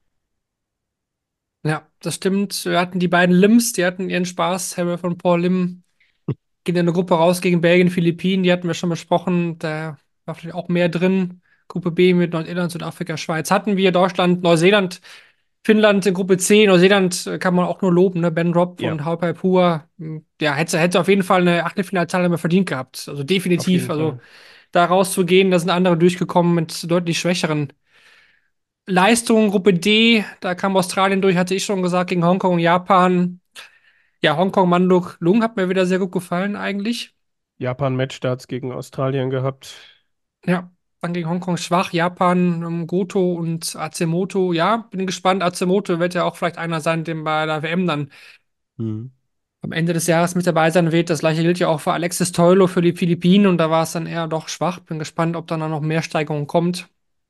Ja, das stimmt. Wir hatten die beiden Lims, die hatten ihren Spaß. Harry von Paul Lim geht in eine Gruppe raus gegen Belgien, Philippinen, die hatten wir schon besprochen. Da war vielleicht auch mehr drin. Gruppe B mit Nordirland, Südafrika, Schweiz hatten wir. Deutschland, Neuseeland, Finnland in Gruppe C. Neuseeland kann man auch nur loben, ne? Ben Robb Ja, und Haupai Pua. Ja, hätte auf jeden Fall eine Achtelfinalteilnahme verdient gehabt. Also auf jeden definitiv. Also Fall. da rauszugehen, da sind andere durchgekommen mit deutlich schwächeren Leistungen. Gruppe D, da kam Australien durch, hatte ich schon gesagt, gegen Hongkong und Japan. Ja, Hongkong, Manduk, Lung hat mir wieder sehr gut gefallen eigentlich. Japan Matchstarts gegen Australien gehabt. Ja, dann gegen Hongkong schwach. Japan, Goto und Atsemoto. Ja, bin gespannt. Atsemoto wird ja auch vielleicht einer sein, der bei der WM dann Mhm. am Ende des Jahres mit dabei sein wird. Das gleiche gilt ja auch für Alexis Toilo für die Philippinen und da war es dann eher doch schwach. Bin gespannt, ob dann noch mehr Steigerung kommt.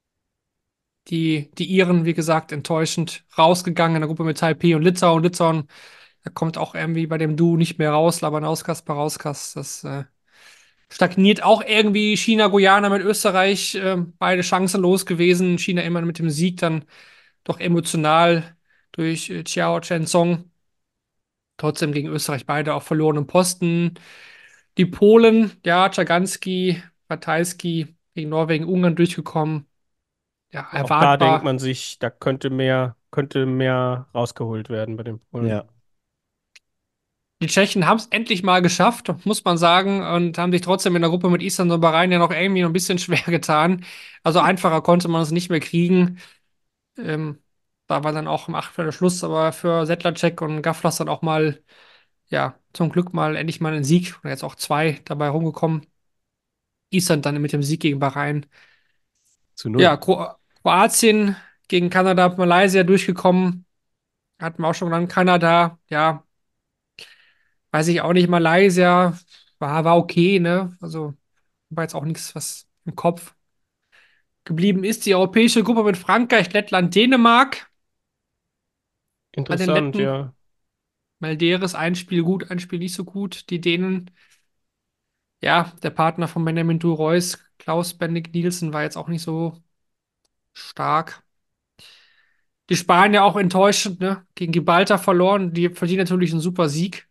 Die Iren, wie gesagt, enttäuschend rausgegangen in der Gruppe mit Taipei und Litauen. Litauen, da kommt auch irgendwie bei dem Duo nicht mehr raus. Labanauskas, Parauskas, das stagniert auch irgendwie. China, Guyana mit Österreich, beide chancenlos gewesen. China immer mit dem Sieg dann doch emotional durch Chiao Chen-Song. Trotzdem gegen Österreich beide auf verlorenem Posten. Die Polen, ja, Czaganski, Ratajski gegen Norwegen, Ungarn durchgekommen. Ja, Auch da denkt erwartbar. man sich, da könnte mehr rausgeholt werden bei den Polen. Ja. Die Tschechen haben es endlich mal geschafft, muss man sagen, und haben sich trotzdem in der Gruppe mit Island und Bahrain ja noch irgendwie noch ein bisschen schwer getan. Also einfacher konnte man es nicht mehr kriegen. Ähm, Da war dann auch im Achtelfinale Schluss, aber für Sedlacek und Gaflas dann auch mal, ja, zum Glück mal endlich mal ein Sieg oder jetzt auch zwei dabei rumgekommen. Island dann mit dem Sieg gegen Bahrain. Zu null. Ja, Kroatien gegen Kanada, Malaysia durchgekommen. Hatten wir auch schon genannt. Kanada, ja, weiß ich auch nicht. Malaysia war okay, ne? Also war jetzt auch nichts, was im Kopf geblieben ist. Die europäische Gruppe mit Frankreich, Lettland, Dänemark. Bei den Interessant, Letten, ja. Malderes, ein Spiel gut, ein Spiel nicht so gut. Die Dänen, ja, der Partner von Benjamin Durois, Klaus Bendik Nielsen, war jetzt auch nicht so stark. Die Spanier auch enttäuschend, ne? Gegen Gibraltar verloren. Die verdienen natürlich einen super Sieg.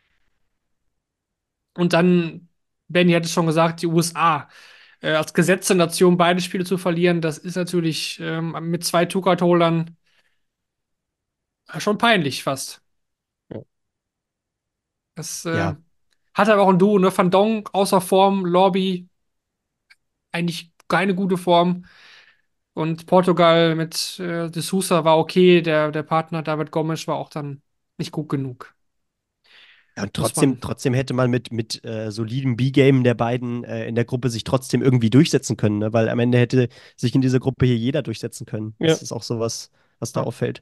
Und dann, Benny hat es schon gesagt, die USA. Als gesetzte Nation beide Spiele zu verlieren, das ist natürlich mit zwei Tuchert-Holern schon peinlich fast. Ja. Das Ja. hat aber auch ein Duo, ne? Van Donk außer Form, Lobby eigentlich keine gute Form. Und Portugal mit De Sousa war okay. Der Partner David Gomes war auch dann nicht gut genug. Ja, und Muss man. trotzdem hätte man mit solidem B-Game der beiden in der Gruppe sich trotzdem irgendwie durchsetzen können, ne? Weil am Ende hätte sich in dieser Gruppe hier jeder durchsetzen können. Ja. Das ist auch sowas, was da Ja. auffällt.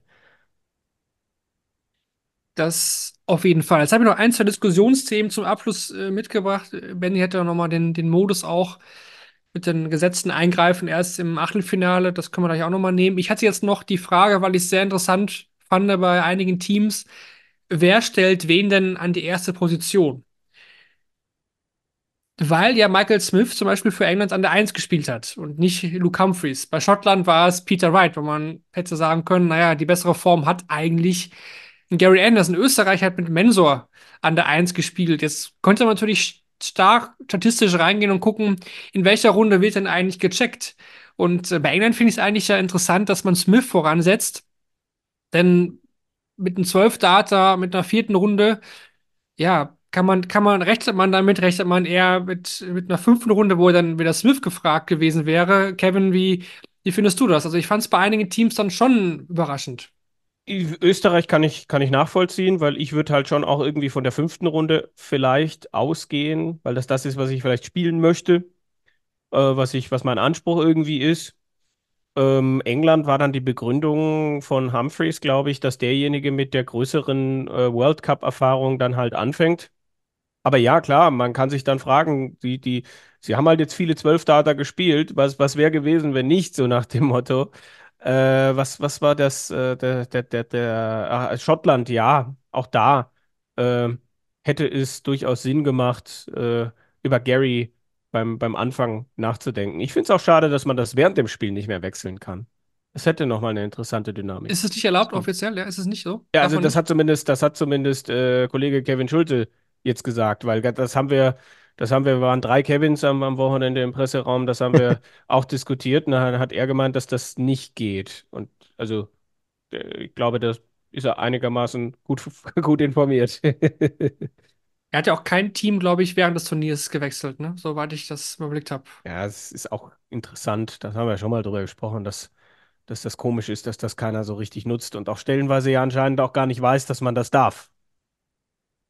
Das auf jeden Fall. Jetzt habe ich noch ein, zwei Diskussionsthemen zum Abschluss mitgebracht. Benny hätte noch mal den Modus auch mit den gesetzten Eingreifen erst im Achtelfinale. Das können wir gleich auch noch mal nehmen. Ich hatte jetzt noch die Frage, weil ich es sehr interessant fand bei einigen Teams, wer stellt wen denn an die erste Position? Weil ja Michael Smith zum Beispiel für England an der Eins gespielt hat und nicht Luke Humphreys. Bei Schottland war es Peter Wright, wo man hätte sagen können, naja, die bessere Form hat eigentlich Gary Anderson. Österreich hat mit Mensor an der Eins gespielt. Jetzt könnte man natürlich stark statistisch reingehen und gucken, in welcher Runde wird denn eigentlich gecheckt. Und bei England finde ich es eigentlich ja interessant, dass man Smith voransetzt. Denn mit einem 12 Data, mit einer vierten Runde, ja, rechnet man eher mit einer fünften Runde, wo dann wieder Smith gefragt gewesen wäre. Kevin, wie findest du das? Also ich fand es bei einigen Teams dann schon überraschend. Österreich kann ich nachvollziehen, weil ich würde halt schon auch irgendwie von der fünften Runde vielleicht ausgehen, weil das ist, was ich vielleicht spielen möchte, was mein Anspruch irgendwie ist. England war dann die Begründung von Humphreys, glaube ich, dass derjenige mit der größeren World Cup-Erfahrung dann halt anfängt. Aber ja, klar, man kann sich dann fragen, sie haben halt jetzt viele 12 Data gespielt. Was wäre gewesen, wenn nicht, so nach dem Motto. Was war das? Schottland, ja, auch da äh, hätte es durchaus Sinn gemacht, über Gary beim Anfang nachzudenken. Ich finde es auch schade, dass man das während dem Spiel nicht mehr wechseln kann. Es hätte nochmal eine interessante Dynamik. Ist es nicht erlaubt offiziell? Ja, ist es nicht so? Ja, Darf also man nicht? das hat zumindest Kollege Kevin Schulte jetzt gesagt, weil wir waren 3 Kevins am Wochenende im Presseraum, das haben wir auch diskutiert und dann hat er gemeint, dass das nicht geht. Und also ich glaube, da ist er einigermaßen gut informiert. Er hat ja auch kein Team, glaube ich, während des Turniers gewechselt, ne? Soweit ich das überblickt habe. Ja, es ist auch interessant, da haben wir schon mal drüber gesprochen, dass das komisch ist, dass das keiner so richtig nutzt und auch stellenweise ja anscheinend auch gar nicht weiß, dass man das darf.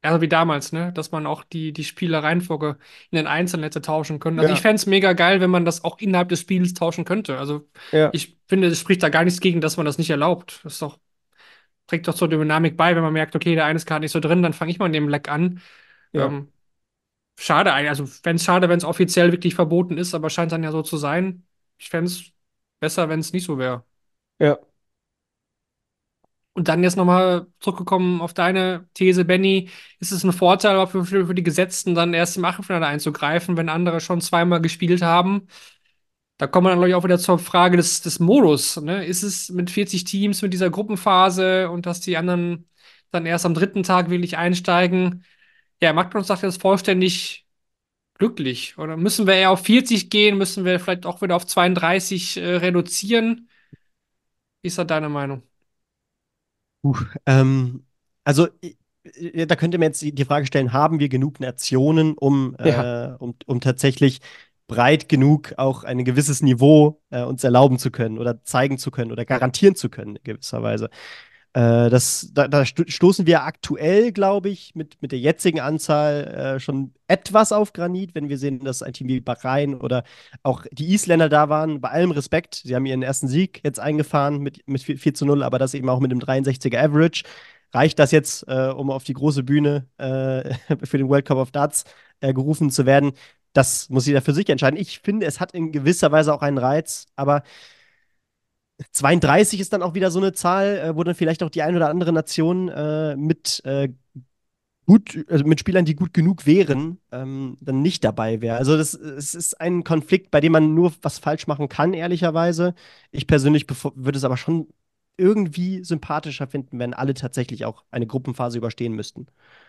Ja, so wie damals, ne? Dass man auch die Spielereihenfolge in den Einzelnen hätte tauschen können. Also ich Ja, fände es mega geil, wenn man das auch innerhalb des Spiels tauschen könnte. Also ja, ich finde, es spricht da gar nichts gegen, dass man das nicht erlaubt. Das ist doch, trägt doch zur Dynamik bei, wenn man merkt, okay, der eine ist gerade nicht so drin, dann fange ich mal in dem Leck an. ja, Ähm, schade eigentlich, also wenn es schade, wenn es offiziell wirklich verboten ist, aber scheint dann ja so zu sein. Ich fände es besser, wenn es nicht so wäre. ja. Und dann jetzt nochmal zurückgekommen auf deine These, Benny, ist es ein Vorteil aber für die Gesetzten, dann erst im Achtelfinale einzugreifen, wenn andere schon zweimal gespielt haben? Da kommen wir dann, glaube ich, auch wieder zur Frage des Modus. Ne? Ist es mit 40 Teams, mit dieser Gruppenphase und dass die anderen dann erst am dritten Tag wirklich einsteigen? Ja, macht man uns das vollständig glücklich? Oder müssen wir eher auf 40 gehen? Müssen wir vielleicht auch wieder auf 32 reduzieren? Wie ist da deine Meinung? Uh, ähm, also, da könnte man jetzt die Frage stellen, haben wir genug Nationen, Ja. um tatsächlich breit genug auch ein gewisses Niveau uns erlauben zu können oder zeigen zu können oder garantieren zu können in gewisser Weise. Da stoßen wir aktuell, glaube ich, mit der jetzigen Anzahl schon etwas auf Granit, wenn wir sehen, dass ein Team wie Bahrain oder auch die Isländer da waren. Bei allem Respekt, sie haben ihren ersten Sieg jetzt eingefahren mit 4:0, aber das eben auch mit einem 63er Average. Reicht das jetzt, um auf die große Bühne für den World Cup of Darts gerufen zu werden? Das muss jeder für sich entscheiden. Ich finde, es hat in gewisser Weise auch einen Reiz, aber 32 ist dann auch wieder so eine Zahl, wo dann vielleicht auch die ein oder andere Nation also mit Spielern, die gut genug wären, dann nicht dabei wäre. Also es ist ein Konflikt, bei dem man nur was falsch machen kann, ehrlicherweise. Ich persönlich würde es aber schon irgendwie sympathischer finden, wenn alle tatsächlich auch eine Gruppenphase überstehen müssten.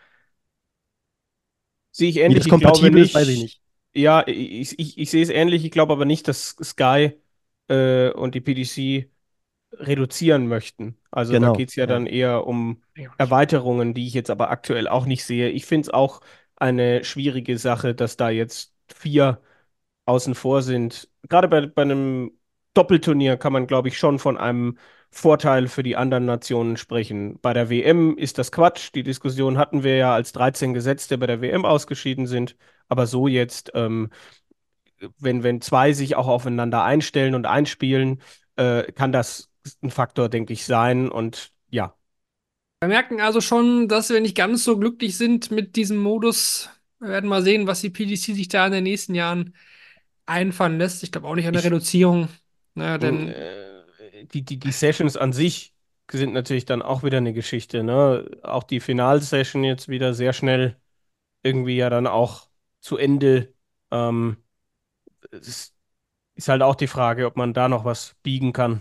Sehe ich Wie ähnlich. das Ich glaube kompatibel ist, weiß ich nicht. nicht. Ja, ich sehe es ähnlich. Ich glaube aber nicht, dass Sky und die PDC reduzieren möchten. Also da Genau, geht es ja ja. dann eher um Ja, nicht. Erweiterungen, die ich jetzt aber aktuell auch nicht sehe. Ich finde es auch eine schwierige Sache, dass da jetzt 4 außen vor sind. Gerade bei einem Doppelturnier kann man, glaube ich, schon von einem Vorteil für die anderen Nationen sprechen. Bei der WM ist das Quatsch. Die Diskussion hatten wir ja, als 13 Gesetzte bei der WM ausgeschieden sind. Aber so jetzt, wenn zwei sich auch aufeinander einstellen und einspielen, kann das ein Faktor, denke ich, sein. Und ja, Wir merken also schon, dass wir nicht ganz so glücklich sind mit diesem Modus. Wir werden mal sehen, was die PDC sich da in den nächsten Jahren einfallen lässt. Ich glaube auch nicht an der ich, Reduzierung. Ne, denn die Sessions an sich sind natürlich dann auch wieder eine Geschichte, ne? Auch die Finalsession jetzt wieder sehr schnell irgendwie ja dann auch zu Ende. Ähm, es ist halt auch die Frage, ob man da noch was biegen kann.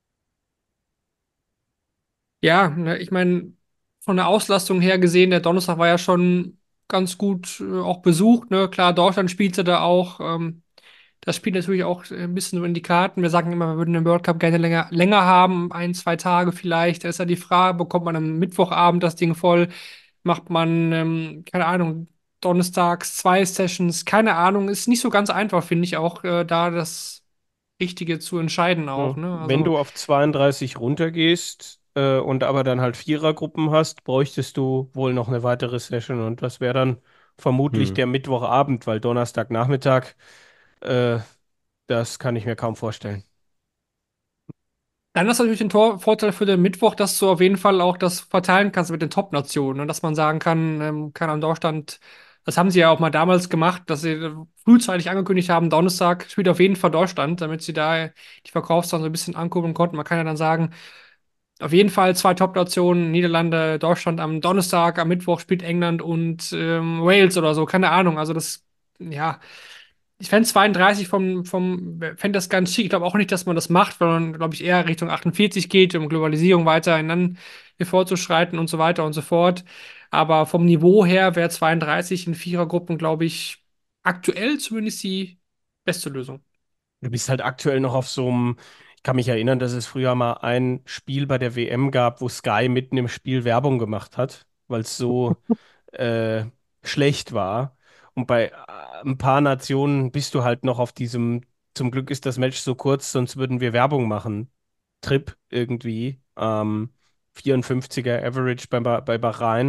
ja, ne, ich meine, von der Auslastung her gesehen, der Donnerstag war ja schon ganz gut auch besucht. Ne? Klar, Deutschland spielte da auch. Das spielt natürlich auch ein bisschen so in die Karten. Wir sagen immer, wir würden den World Cup gerne länger haben, ein, zwei Tage vielleicht. Da ist ja die Frage, bekommt man am Mittwochabend das Ding voll? Macht man, keine Ahnung, donnerstags zwei Sessions? Keine Ahnung, ist nicht so ganz einfach, finde ich auch, da das Richtige zu entscheiden auch, Ja. ne? Wenn Also, du auf 32 runtergehst und aber dann halt Vierergruppen hast, bräuchtest du wohl noch eine weitere Session und das wäre dann vermutlich Hm. der Mittwochabend, weil Donnerstagnachmittag, äh, das kann ich mir kaum vorstellen. dann hast du natürlich den Vorteil für den Mittwoch, dass du auf jeden Fall auch das verteilen kannst mit den Top-Nationen. Und dass man sagen kann, kann am Deutschland, das haben sie ja auch mal damals gemacht, dass sie frühzeitig angekündigt haben, Donnerstag spielt auf jeden Fall Deutschland, damit sie da die Verkaufszahlen so ein bisschen ankurbeln konnten. Man kann ja dann sagen, auf jeden Fall zwei Top-Nationen, Niederlande, Deutschland am Donnerstag, am Mittwoch spielt England und Wales oder so, keine Ahnung. Also das, ja, ich fände 32 fände das ganz schick. Ich glaube auch nicht, dass man das macht, weil man, glaube ich, eher Richtung 48 geht, um Globalisierung weiterhin dann hier fortzuschreiten und so weiter und so fort. Aber vom Niveau her wäre 32 in Vierergruppen, glaube ich, aktuell zumindest die beste Lösung. Du bist halt aktuell noch auf so einem, ich kann mich erinnern, dass es früher mal ein Spiel bei der WM gab, wo Sky mitten im Spiel Werbung gemacht hat, weil es so äh, schlecht war. Und bei ein paar Nationen bist du halt noch auf diesem, zum Glück ist das Match so kurz, sonst würden wir Werbung machen. Trip irgendwie. 54er Average bei Bahrain.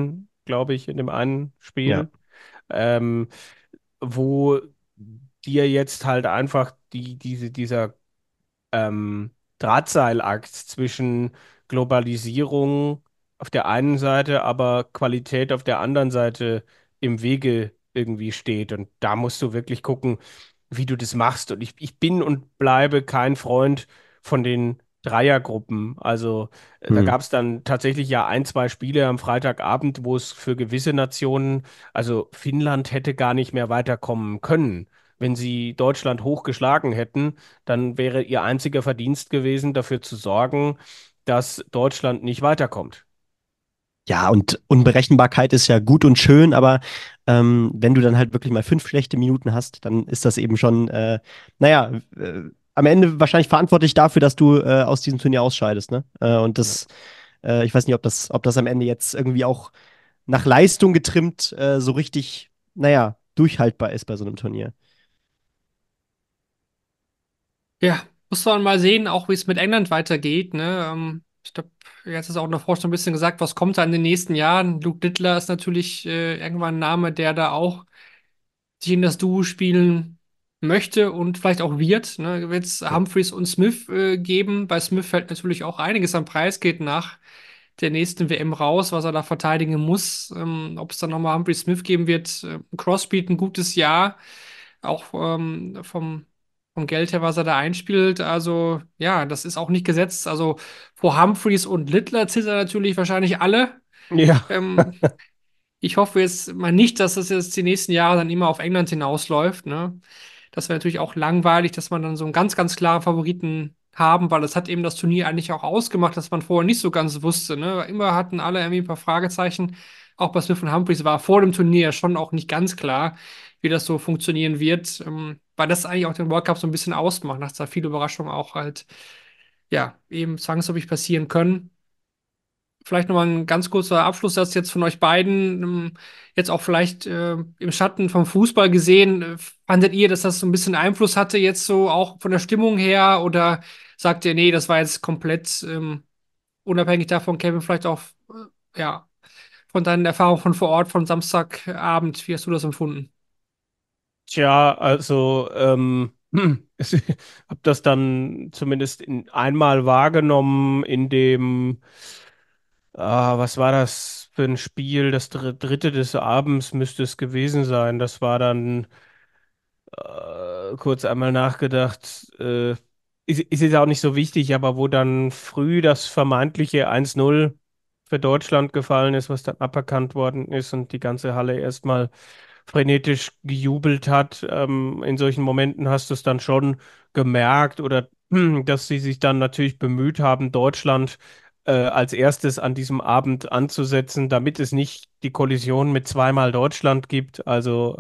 glaube ich, in dem einen Ja. Spiel, ähm, wo dir jetzt halt einfach dieser Drahtseilakt zwischen Globalisierung auf der einen Seite, aber Qualität auf der anderen Seite im Wege irgendwie steht. Und da musst du wirklich gucken, wie du das machst. Und ich bin und bleibe kein Freund von den Dreiergruppen. Also da Hm. gab es dann tatsächlich ja ein, zwei Spiele am Freitagabend, wo es für gewisse Nationen, also Finnland hätte gar nicht mehr weiterkommen können. Wenn sie Deutschland hochgeschlagen hätten, dann wäre ihr einziger Verdienst gewesen, dafür zu sorgen, dass Deutschland nicht weiterkommt. Ja, und Unberechenbarkeit ist ja gut und schön, aber wenn du dann halt wirklich mal 5 schlechte Minuten hast, dann ist das eben schon, naja, am Ende wahrscheinlich verantwortlich dafür, dass du aus diesem Turnier ausscheidest, ne? Und Ja. ich weiß nicht, ob das am Ende jetzt irgendwie auch nach Leistung getrimmt so richtig, naja, durchhaltbar ist bei so einem Turnier. Ja, muss man mal sehen, auch wie es mit England weitergeht, ne? Ich glaube, jetzt ist auch davor schon ein bisschen gesagt, was kommt da in den nächsten Jahren. Luke Littler ist natürlich irgendwann ein Name, der da auch sich in das Duo spielen möchte und vielleicht auch wird. Ne? Wird es Ja. Humphreys und Smith geben. Bei Smith fällt natürlich auch einiges am Preisgeld nach der nächsten WM raus, was er da verteidigen muss. Ob es dann nochmal Humphrey Smith geben wird. Crosby hat ein gutes Jahr, auch vom Geld her, was er da einspielt. Also ja, das ist auch nicht gesetzt. Also vor Humphreys und Littler zittern natürlich wahrscheinlich alle. Ja. Ähm, Ich hoffe jetzt mal nicht, dass das jetzt die nächsten Jahre dann immer auf England hinausläuft, ne? Das wäre natürlich auch langweilig, dass man dann so einen ganz, ganz klaren Favoriten haben, weil das hat eben das Turnier eigentlich auch ausgemacht, dass man vorher nicht so ganz wusste, ne? Immer hatten alle irgendwie ein paar Fragezeichen. Auch bei Smith und Humphreys war vor dem Turnier ja schon auch nicht ganz klar, wie das so funktionieren wird, weil das eigentlich auch den World Cup so ein bisschen ausmacht, dass da viele Überraschungen auch halt, ja, eben zwangsläufig passieren können. Vielleicht nochmal ein ganz kurzer Abschlusssatz jetzt von euch beiden. Jetzt auch vielleicht im Schatten vom Fußball gesehen. Fandet ihr, dass das so ein bisschen Einfluss hatte, jetzt so auch von der Stimmung her? Oder sagt ihr, nee, das war jetzt komplett unabhängig davon, Kevin, vielleicht auch ja, von deinen Erfahrungen von vor Ort, von Samstagabend? Wie hast du das empfunden? Tja, also ich habe das dann zumindest einmal wahrgenommen in dem, was war das für ein Spiel? Das dritte des Abends müsste es gewesen sein. Das war dann kurz einmal nachgedacht, ist jetzt auch nicht so wichtig, aber wo dann früh das vermeintliche 1-0 für Deutschland gefallen ist, was dann aberkannt worden ist und die ganze Halle erstmal frenetisch gejubelt hat. In solchen Momenten hast du es dann schon gemerkt oder dass sie sich dann natürlich bemüht haben, Deutschland als erstes an diesem Abend anzusetzen, damit es nicht die Kollision mit zweimal Deutschland gibt. Also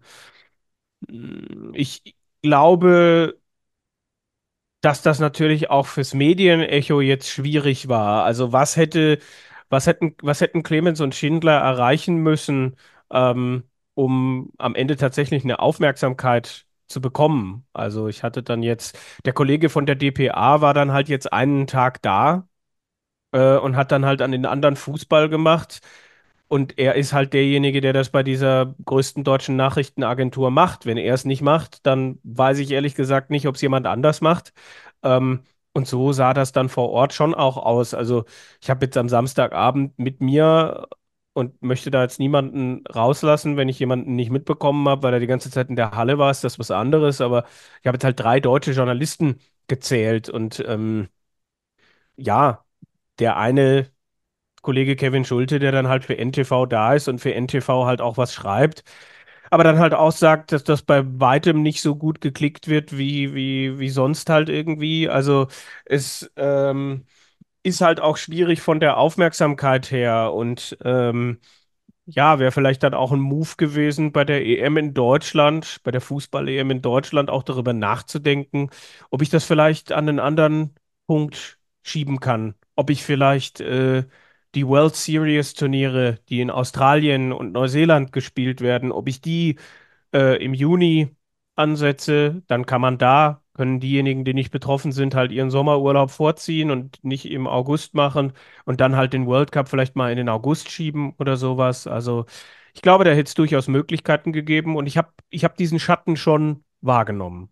ich glaube, dass das natürlich auch fürs Medienecho jetzt schwierig war. Also was hätten Clemens und Schindler erreichen müssen, ähm, um am Ende tatsächlich eine Aufmerksamkeit zu bekommen? Also ich hatte dann jetzt, der Kollege von der dpa war dann halt jetzt einen Tag da und hat dann halt an den anderen Fußball gemacht. Und er ist halt derjenige, der das bei dieser größten deutschen Nachrichtenagentur macht. Wenn er es nicht macht, dann weiß ich ehrlich gesagt nicht, ob es jemand anders macht. Und so sah das dann vor Ort schon auch aus. Also ich habe jetzt am Samstagabend mit mir und möchte da jetzt niemanden rauslassen, wenn ich jemanden nicht mitbekommen habe, weil er die ganze Zeit in der Halle war, ist das was anderes. Aber ich habe jetzt halt 3 deutsche Journalisten gezählt und ja, der eine Kollege Kevin Schulte, der dann halt für NTV da ist und für NTV halt auch was schreibt, aber dann halt auch sagt, dass das bei weitem nicht so gut geklickt wird wie sonst halt irgendwie. Also es ist halt auch schwierig von der Aufmerksamkeit her und ja, wäre vielleicht dann auch ein Move gewesen bei der EM in Deutschland, bei der Fußball-EM in Deutschland auch darüber nachzudenken, ob ich das vielleicht an einen anderen Punkt schieben kann. Ob ich vielleicht die World Series Turniere, die in Australien und Neuseeland gespielt werden, ob ich die im Juni ansetze, dann kann man da können diejenigen, die nicht betroffen sind, halt ihren Sommerurlaub vorziehen und nicht im August machen und dann halt den World Cup vielleicht mal in den August schieben oder sowas. Also ich glaube, da hätte es durchaus Möglichkeiten gegeben und ich hab diesen Schatten schon wahrgenommen.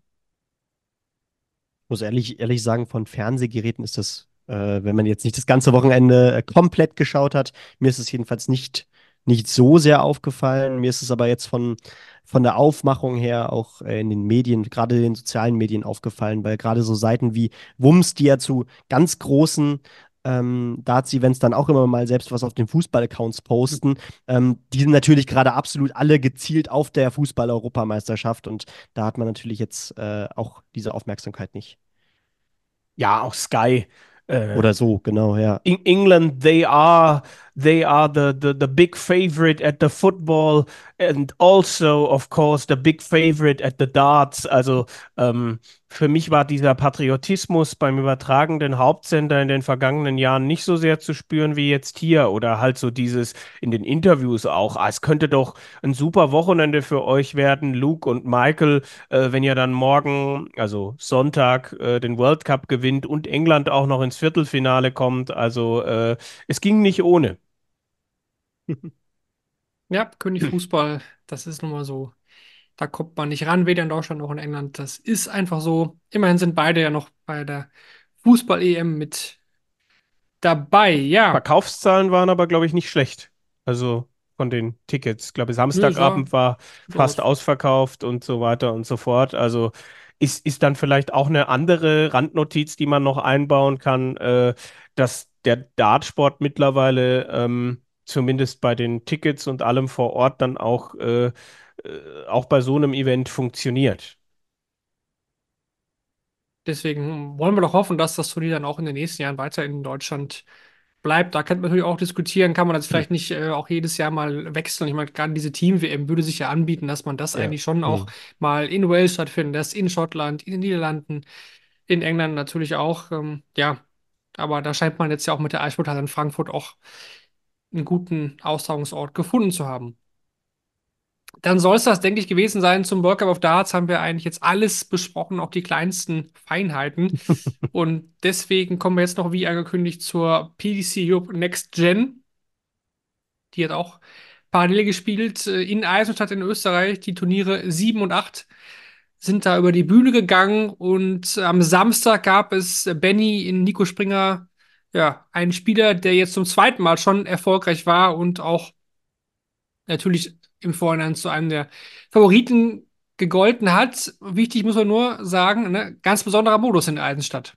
Muss ehrlich sagen, von Fernsehgeräten ist das, wenn man jetzt nicht das ganze Wochenende komplett geschaut hat, mir ist es jedenfalls nicht so sehr aufgefallen. Mir ist es aber jetzt von der Aufmachung her auch in den Medien, gerade in den sozialen Medien aufgefallen, weil gerade so Seiten wie Wums, die ja zu ganz großen Darts-Events dann auch immer mal selbst was auf den Fußball-Accounts posten, die sind natürlich gerade absolut alle gezielt auf der Fußball-Europameisterschaft und da hat man natürlich jetzt auch diese Aufmerksamkeit nicht. Ja, auch Sky. Äh, Oder so, genau, ja. England, they are the big favorite at the football and also, of course, the big favorite at the darts. Also für mich war dieser Patriotismus beim übertragenden Hauptsender in den vergangenen Jahren nicht so sehr zu spüren wie jetzt hier oder halt so dieses in den Interviews auch. Ah, es könnte doch ein super Wochenende für euch werden, Luke und Michael, wenn ihr dann morgen, also Sonntag, den World Cup gewinnt und England auch noch ins Viertelfinale kommt. Also es ging nicht ohne. Ja, König Fußball, das ist nun mal so. Da kommt man nicht ran, weder in Deutschland noch in England. Das ist einfach so. Immerhin sind beide ja noch bei der Fußball-EM mit dabei. Ja, Verkaufszahlen waren aber, glaube ich, nicht schlecht. Also von den Tickets. Ich glaube, nö, es sah Samstagabend war gut fast aus. ausverkauft und so weiter und so fort. Also ist dann vielleicht auch eine andere Randnotiz, die man noch einbauen kann, dass der Dartsport mittlerweile zumindest bei den Tickets und allem vor Ort dann auch bei so einem Event funktioniert. Deswegen wollen wir doch hoffen, dass das Turnier dann auch in den nächsten Jahren weiter in Deutschland bleibt. Da könnte man natürlich auch diskutieren, kann man das vielleicht nicht auch jedes Jahr mal wechseln. Ich meine, gerade diese Team-WM würde sich ja anbieten, dass man das Ja. eigentlich schon auch Hm. mal in Wales stattfinden lässt, in Schottland, in den Niederlanden, in England natürlich auch. Ja, aber da scheint man jetzt ja auch mit der Eissporthalle in Frankfurt auch einen guten Austragungsort gefunden zu haben. Dann soll es das, denke ich, gewesen sein. Zum World Cup of Darts haben wir eigentlich jetzt alles besprochen, auch die kleinsten Feinheiten. Und deswegen kommen wir jetzt noch, wie angekündigt, zur PDC Europe Next Gen. Die hat auch parallel gespielt in Eisenstadt in Österreich. Die Turniere 7 und 8 sind da über die Bühne gegangen. Und am Samstag gab es Benny in Nico Springer, ja, einen Spieler, der jetzt zum zweiten Mal schon erfolgreich war und auch natürlich im Vorhinein zu einem der Favoriten gegolten hat. Wichtig muss man nur sagen, ne, ganz besonderer Modus in Eisenstadt.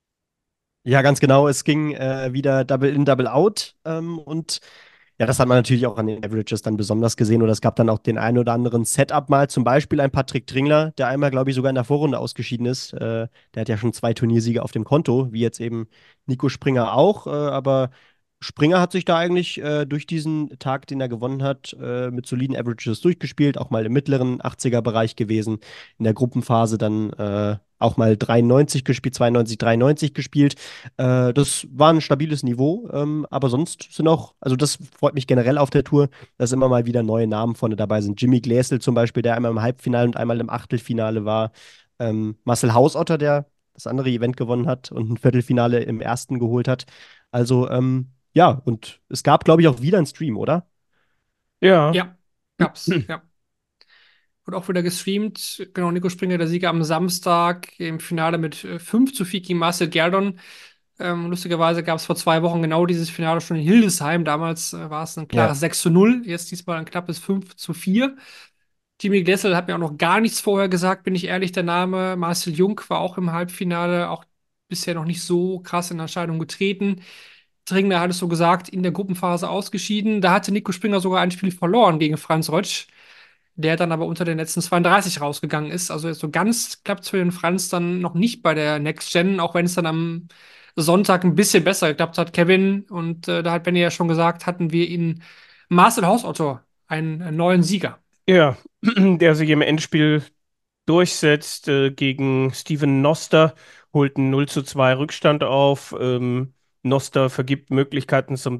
Ja, ganz genau. Es ging wieder Double in, Double out. Und ja, das hat man natürlich auch an den Averages dann besonders gesehen. Oder es gab dann auch den einen oder anderen Setup mal. Zum Beispiel ein Patrick Dringler, der einmal, glaube ich, sogar in der Vorrunde ausgeschieden ist. Der hat ja schon 2 Turniersiege auf dem Konto, wie jetzt eben Nico Springer auch. Aber Springer hat sich da eigentlich durch diesen Tag, den er gewonnen hat, mit soliden Averages durchgespielt. Auch mal im mittleren 80er-Bereich gewesen. In der Gruppenphase dann auch mal 93 gespielt, 92, 93 gespielt. Das war ein stabiles Niveau, aber sonst sind auch, also das freut mich generell auf der Tour, dass immer mal wieder neue Namen vorne dabei sind. Jimmy Gläsel zum Beispiel, der einmal im Halbfinale und einmal im Achtelfinale war. Marcel Hausotter, der das andere Event gewonnen hat und ein Viertelfinale im ersten geholt hat. Also, ja, und es gab, glaube ich, auch wieder einen Stream, oder? Ja. Ja, gab's, ja. Wurde auch wieder gestreamt. Genau, Nico Springer, der Sieger am Samstag im Finale mit 5:4 gegen Marcel Gerdon. Lustigerweise gab es vor 2 Wochen genau dieses Finale schon in Hildesheim. Damals war es ein Ja. klares 6:0. Jetzt diesmal ein knappes 5:4. Jimmy Glessel hat mir auch noch gar nichts vorher gesagt, bin ich ehrlich, der Name. Marcel Jung war auch im Halbfinale, auch bisher noch nicht so krass in Erscheinung getreten. Dringler hat es so gesagt, in der Gruppenphase ausgeschieden. Da hatte Nico Springer sogar ein Spiel verloren gegen Franz Rötsch, der dann aber unter den letzten 32 rausgegangen ist. Also so ganz klappt es für den Franz dann noch nicht bei der Next Gen, auch wenn es dann am Sonntag ein bisschen besser geklappt hat, Kevin. Und da hat Benny ja schon gesagt, hatten wir in Marcel Hausotto einen neuen Sieger. Ja, der sich im Endspiel durchsetzt gegen Steven Noster, holt einen 0:2 Rückstand auf. Noster vergibt Möglichkeiten zum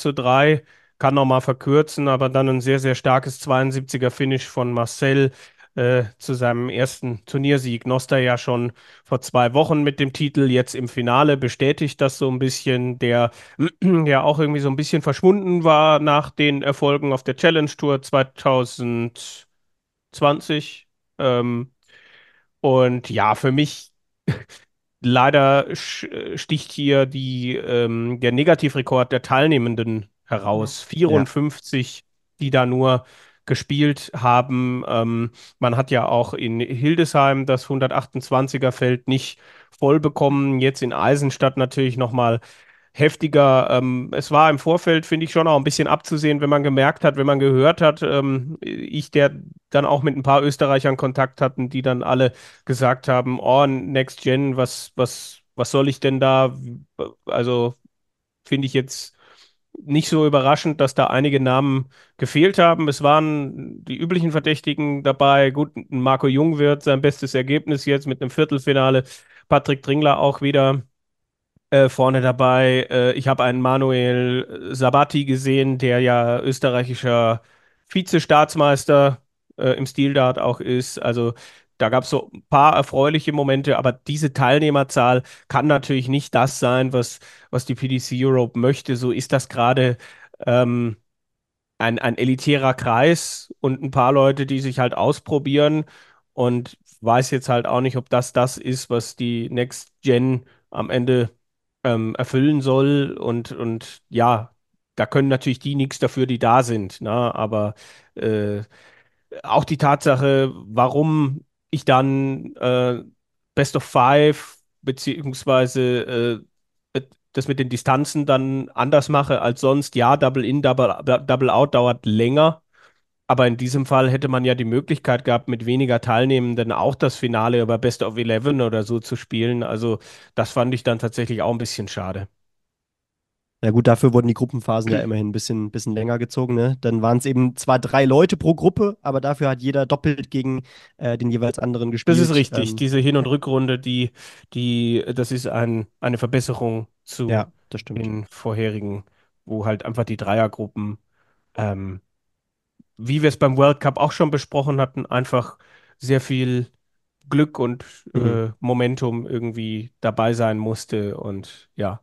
3:3, kann nochmal verkürzen, aber dann ein sehr, sehr starkes 72er Finish von Marcel. zu seinem ersten Turniersieg. Noster ja schon vor 2 Wochen mit dem Titel, jetzt im Finale bestätigt das so ein bisschen, der ja auch irgendwie so ein bisschen verschwunden war nach den Erfolgen auf der Challenge Tour 2020. Und ja, für mich leider sticht hier der Negativrekord der Teilnehmenden Mhm. heraus. Ja. 54, die da nur gespielt haben. Man hat ja auch in Hildesheim das 128er Feld nicht voll bekommen. Jetzt in Eisenstadt natürlich nochmal heftiger. Es war im Vorfeld, finde ich, schon auch ein bisschen abzusehen, wenn man gemerkt hat, wenn man gehört hat, der dann auch mit ein paar Österreichern Kontakt hatten, die dann alle gesagt haben, oh, Next Gen, was soll ich denn da? Also finde ich jetzt nicht so überraschend, dass da einige Namen gefehlt haben. Es waren die üblichen Verdächtigen dabei. Gut, Marco Jungwirth, sein bestes Ergebnis jetzt mit einem Viertelfinale. Patrick Dringler auch wieder vorne dabei. Ich habe einen Manuel Sabatti gesehen, der ja österreichischer Vize-Staatsmeister im Stil-Dart auch ist. Also da gab es so ein paar erfreuliche Momente, aber diese Teilnehmerzahl kann natürlich nicht das sein, was die PDC Europe möchte. So ist das gerade ähm, ein elitärer Kreis und ein paar Leute, die sich halt ausprobieren und weiß jetzt halt auch nicht, ob das ist, was die Next Gen am Ende erfüllen soll. Und ja, da können natürlich die nichts dafür, die da sind. Ne? Aber äh, auch die Tatsache, warum ich dann Best of Five beziehungsweise das mit den Distanzen dann anders mache als sonst. Ja, Double In, Double Out dauert länger. Aber in diesem Fall hätte man ja die Möglichkeit gehabt, mit weniger Teilnehmenden auch das Finale über Best of 11 oder so zu spielen. Also das fand ich dann tatsächlich auch ein bisschen schade. Ja gut, dafür wurden die Gruppenphasen ja immerhin ein bisschen länger gezogen, ne? Dann waren es eben zwar 3 Leute pro Gruppe, aber dafür hat jeder doppelt gegen den jeweils anderen Das ist gespielt. richtig. Diese Hin- und Rückrunde, das ist eine Verbesserung zu Ja, das stimmt. den vorherigen, wo halt einfach die Dreiergruppen, ähm, wie wir es beim World Cup auch schon besprochen hatten, einfach sehr viel Glück und Mhm. Momentum irgendwie dabei sein musste. Und ja,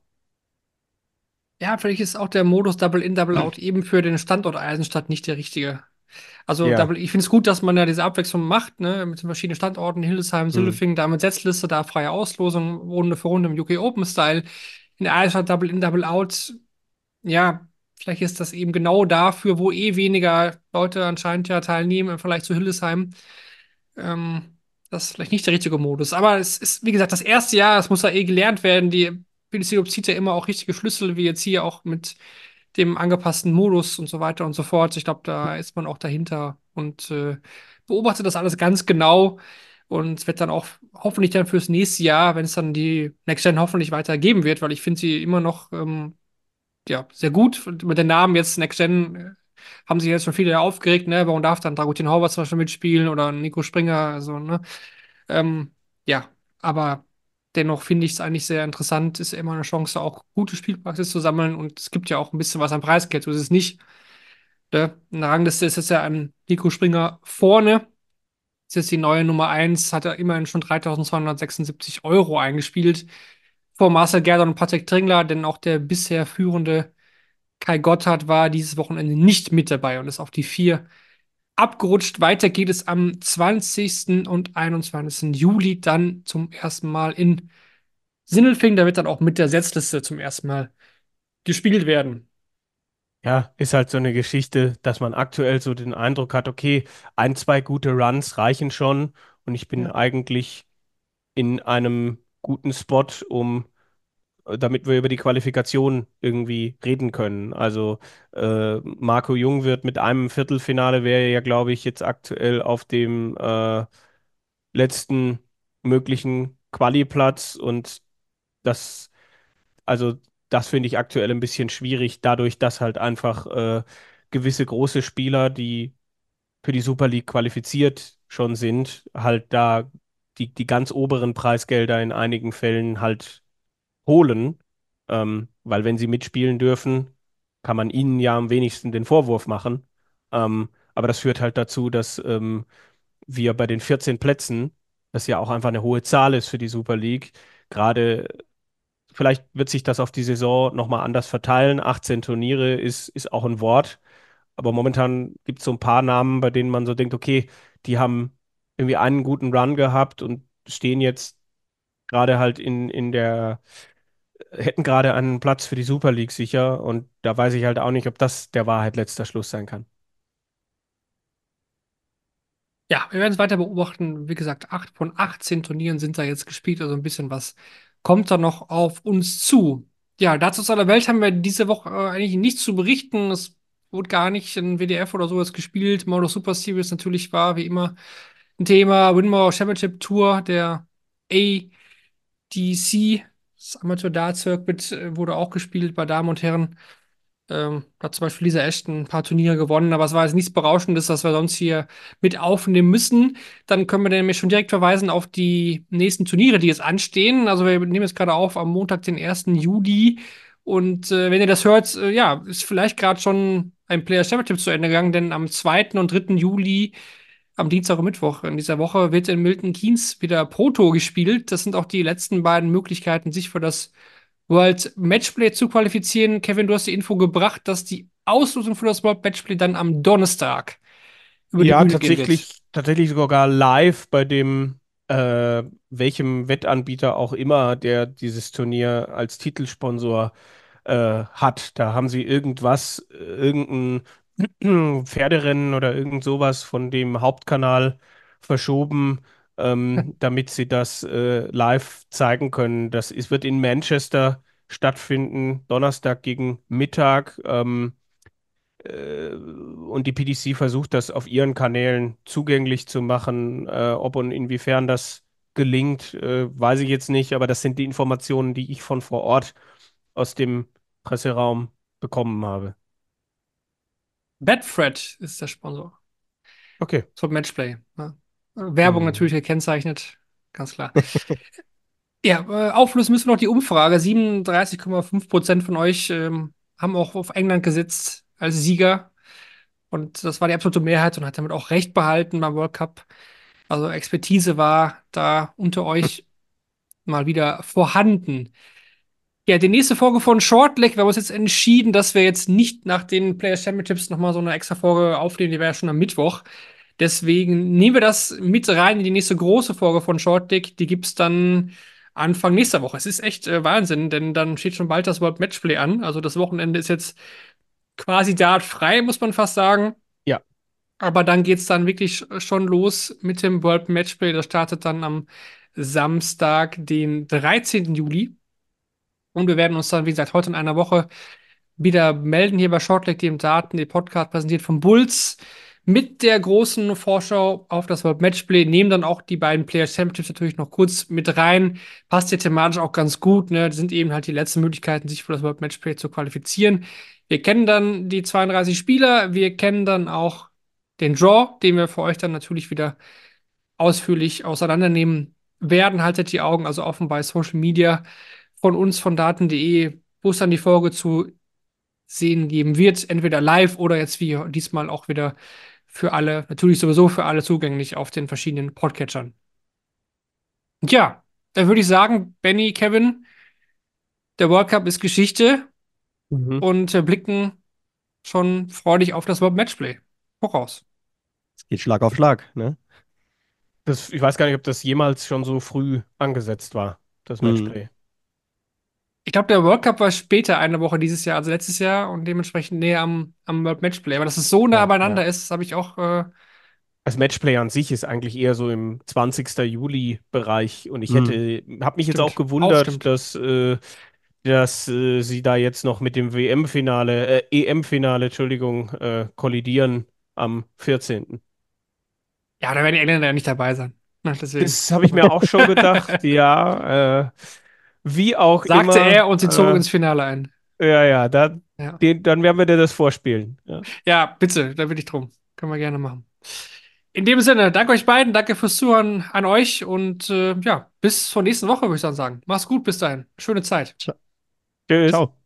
Ja, vielleicht ist auch der Modus Double In, Double Out eben für den Standort Eisenstadt nicht der richtige. Also ja, ich finde es gut, dass man ja diese Abwechslung macht, ne, mit den verschiedenen Standorten, Hildesheim, Mhm. Sindelfingen, da mit Setzliste, da freie Auslosung, Runde für Runde im UK Open Style. In der Eisenstadt Double In, Double Out, ja, vielleicht ist das eben genau dafür, wo eh weniger Leute anscheinend ja teilnehmen, im Vergleich zu Hildesheim. Das ist vielleicht nicht der richtige Modus. Aber es ist, wie gesagt, das erste Jahr, es muss ja eh gelernt werden. Die PDC zieht ja immer auch richtige Schlüssel, wie jetzt hier auch mit dem angepassten Modus und so weiter und so fort. Ich glaube, da ist man auch dahinter und beobachtet das alles ganz genau. Und es wird dann auch hoffentlich dann fürs nächste Jahr, wenn es dann die Next Gen hoffentlich weiter geben wird, weil ich finde sie immer noch ja, sehr gut. Und mit den Namen jetzt Next Gen haben sich jetzt schon viele aufgeregt, ne? Warum darf dann Dragutin Horvath zum Beispiel mitspielen oder Nico Springer, also, ne? Ähm, ja, aber dennoch finde ich es eigentlich sehr interessant, ist ja immer eine Chance, auch gute Spielpraxis zu sammeln und es gibt ja auch ein bisschen was am Preisgeld, so ist es nicht. Ne? In der Rangliste ist jetzt ja ein Nico Springer vorne, ist jetzt die neue Nummer eins, hat er immerhin schon 3.276 € eingespielt. Vor Marcel Gerdon und Patrick Tringler, denn auch der bisher führende Kai Gotthard war dieses Wochenende nicht mit dabei und ist auf die 4 abgerutscht. Weiter geht es am 20. und 21. Juli dann zum ersten Mal in Sindelfingen. Da wird dann auch mit der Setzliste zum ersten Mal gespielt werden. ja, ist halt so eine Geschichte, dass man aktuell so den Eindruck hat, okay, ein, zwei gute Runs reichen schon und ich bin Ja. eigentlich in einem guten Spot, damit wir über die Qualifikation irgendwie reden können. Also Marco Jung wird mit einem Viertelfinale wäre ja, glaube ich, jetzt aktuell auf dem letzten möglichen Quali-Platz und das, also das finde ich aktuell ein bisschen schwierig, dadurch, dass halt einfach gewisse große Spieler, die für die Super League qualifiziert schon sind, halt da die ganz oberen Preisgelder in einigen Fällen halt holen, weil wenn sie mitspielen dürfen, kann man ihnen ja am wenigsten den Vorwurf machen. Aber das führt halt dazu, dass wir bei den 14 Plätzen, das ja auch einfach eine hohe Zahl ist für die Super League, gerade vielleicht wird sich das auf die Saison nochmal anders verteilen. 18 Turniere ist auch ein Wort. Aber momentan gibt es so ein paar Namen, bei denen man so denkt, okay, die haben irgendwie einen guten Run gehabt und stehen jetzt gerade halt hätten gerade einen Platz für die Super League sicher. Und da weiß ich halt auch nicht, ob das der Wahrheit letzter Schluss sein kann. Ja, wir werden es weiter beobachten. Wie gesagt, 8 von 18 Turnieren sind da jetzt gespielt, also ein bisschen was kommt da noch auf uns zu. Ja, dazu aus aller Welt haben wir diese Woche eigentlich nichts zu berichten. Es wurde gar nicht in WDF oder sowas gespielt. Modo Super Series natürlich war wie immer ein Thema. Winmore Championship Tour, der ADC, das Amateur Dart Circuit, wurde auch gespielt bei Damen und Herren. Hat zum Beispiel Lisa Ashton ein paar Turniere gewonnen, aber es war jetzt nichts Berauschendes, das wir sonst hier mit aufnehmen müssen. Dann können wir nämlich schon direkt verweisen auf die nächsten Turniere, die jetzt anstehen. Also wir nehmen jetzt gerade auf am Montag, den 1. Juli. Und wenn ihr das hört, ja, ist vielleicht gerade schon ein Players Championship zu Ende gegangen, denn am 2. und 3. Juli, am Dienstag und Mittwoch in dieser Woche, wird in Milton Keynes wieder Pro Tour gespielt. Das sind auch die letzten beiden Möglichkeiten, sich für das World Matchplay zu qualifizieren. Kevin, du hast die Info gebracht, dass die Auslosung für das World Matchplay dann am Donnerstag über die Ja, Bühne gehen wird. tatsächlich sogar live bei dem, welchem Wettanbieter auch immer, der dieses Turnier als Titelsponsor hat. Da haben sie irgendein Pferderennen oder irgend sowas von dem Hauptkanal verschoben, damit sie das live zeigen können. Wird in Manchester stattfinden, Donnerstag gegen Mittag. Und die PDC versucht das auf ihren Kanälen zugänglich zu machen. Ob und inwiefern das gelingt, weiß ich jetzt nicht, aber das sind die Informationen, die ich von vor Ort aus dem Presseraum bekommen habe. Betfred ist der Sponsor. Okay. So Matchplay. Ja. Werbung Hm. natürlich gekennzeichnet, ganz klar. Ja, auflösen müssen wir noch die Umfrage. 37,5% von euch haben auch auf England gesetzt als Sieger. Und das war die absolute Mehrheit und hat damit auch Recht behalten beim World Cup. Also Expertise war da unter euch mal wieder vorhanden. Ja, die nächste Folge von Shortleg, wir haben uns jetzt entschieden, dass wir jetzt nicht nach den Players Championships nochmal so eine extra Folge aufnehmen, die wäre ja schon am Mittwoch. Deswegen nehmen wir das mit rein in die nächste große Folge von Shortleg. Die gibt's dann Anfang nächster Woche. Es ist echt Wahnsinn, denn dann steht schon bald das World Matchplay an. Also das Wochenende ist jetzt quasi dartfrei, muss man fast sagen. Ja. Aber dann geht's dann wirklich schon los mit dem World Matchplay. Das startet dann am Samstag, den 13. Juli. Und wir werden uns dann, wie gesagt, heute in einer Woche wieder melden hier bei Shortleg, dem Daten, den Podcast präsentiert vom Bulls mit der großen Vorschau auf das World Matchplay. Nehmen dann auch die beiden Players Championships natürlich noch kurz mit rein. Passt ja thematisch auch ganz gut. Ne? Das sind eben halt die letzten Möglichkeiten, sich für das World Matchplay zu qualifizieren. Wir kennen dann die 32 Spieler. Wir kennen dann auch den Draw, den wir für euch dann natürlich wieder ausführlich auseinandernehmen werden. Haltet die Augen also offen bei Social Media von uns, von daten.de, wo es dann die Folge zu sehen geben wird. Entweder live oder jetzt wie diesmal auch wieder für alle, natürlich sowieso für alle zugänglich auf den verschiedenen Podcatchern. Und ja, dann würde ich sagen, Benny, Kevin, der World Cup ist Geschichte Mhm. und wir blicken schon freudig auf das World Matchplay voraus. Es geht Schlag auf Schlag, ne? Ich weiß gar nicht, ob das jemals schon so früh angesetzt war, das Mhm. Matchplay. Ich glaube, der World Cup war später eine Woche dieses Jahr, also letztes Jahr und dementsprechend näher am World Matchplay. Aber dass es so nah Ja, ja. beieinander ist, das habe ich auch. Das Matchplay an sich ist eigentlich eher so im 20. Juli-Bereich und Mhm. habe mich jetzt auch Stimmt. Auch gewundert, stimmt. dass sie da jetzt noch mit dem EM-Finale, Entschuldigung, kollidieren am 14. Ja, da werden die Engländer ja nicht dabei sein. Na, deswegen. Das habe ich mir auch schon gedacht, ja, wie auch Sagte immer, er und sie zogen ins Finale ein. ja, ja, Ja. dann werden wir dir das vorspielen. Ja. Ja, bitte, da bitte ich drum. Können wir gerne machen. In dem Sinne, danke euch beiden, danke fürs Zuhören an euch und ja, bis zur nächsten Woche, würde ich dann sagen. Mach's gut bis dahin. Schöne Zeit. Ciao. Tschüss. Ciao.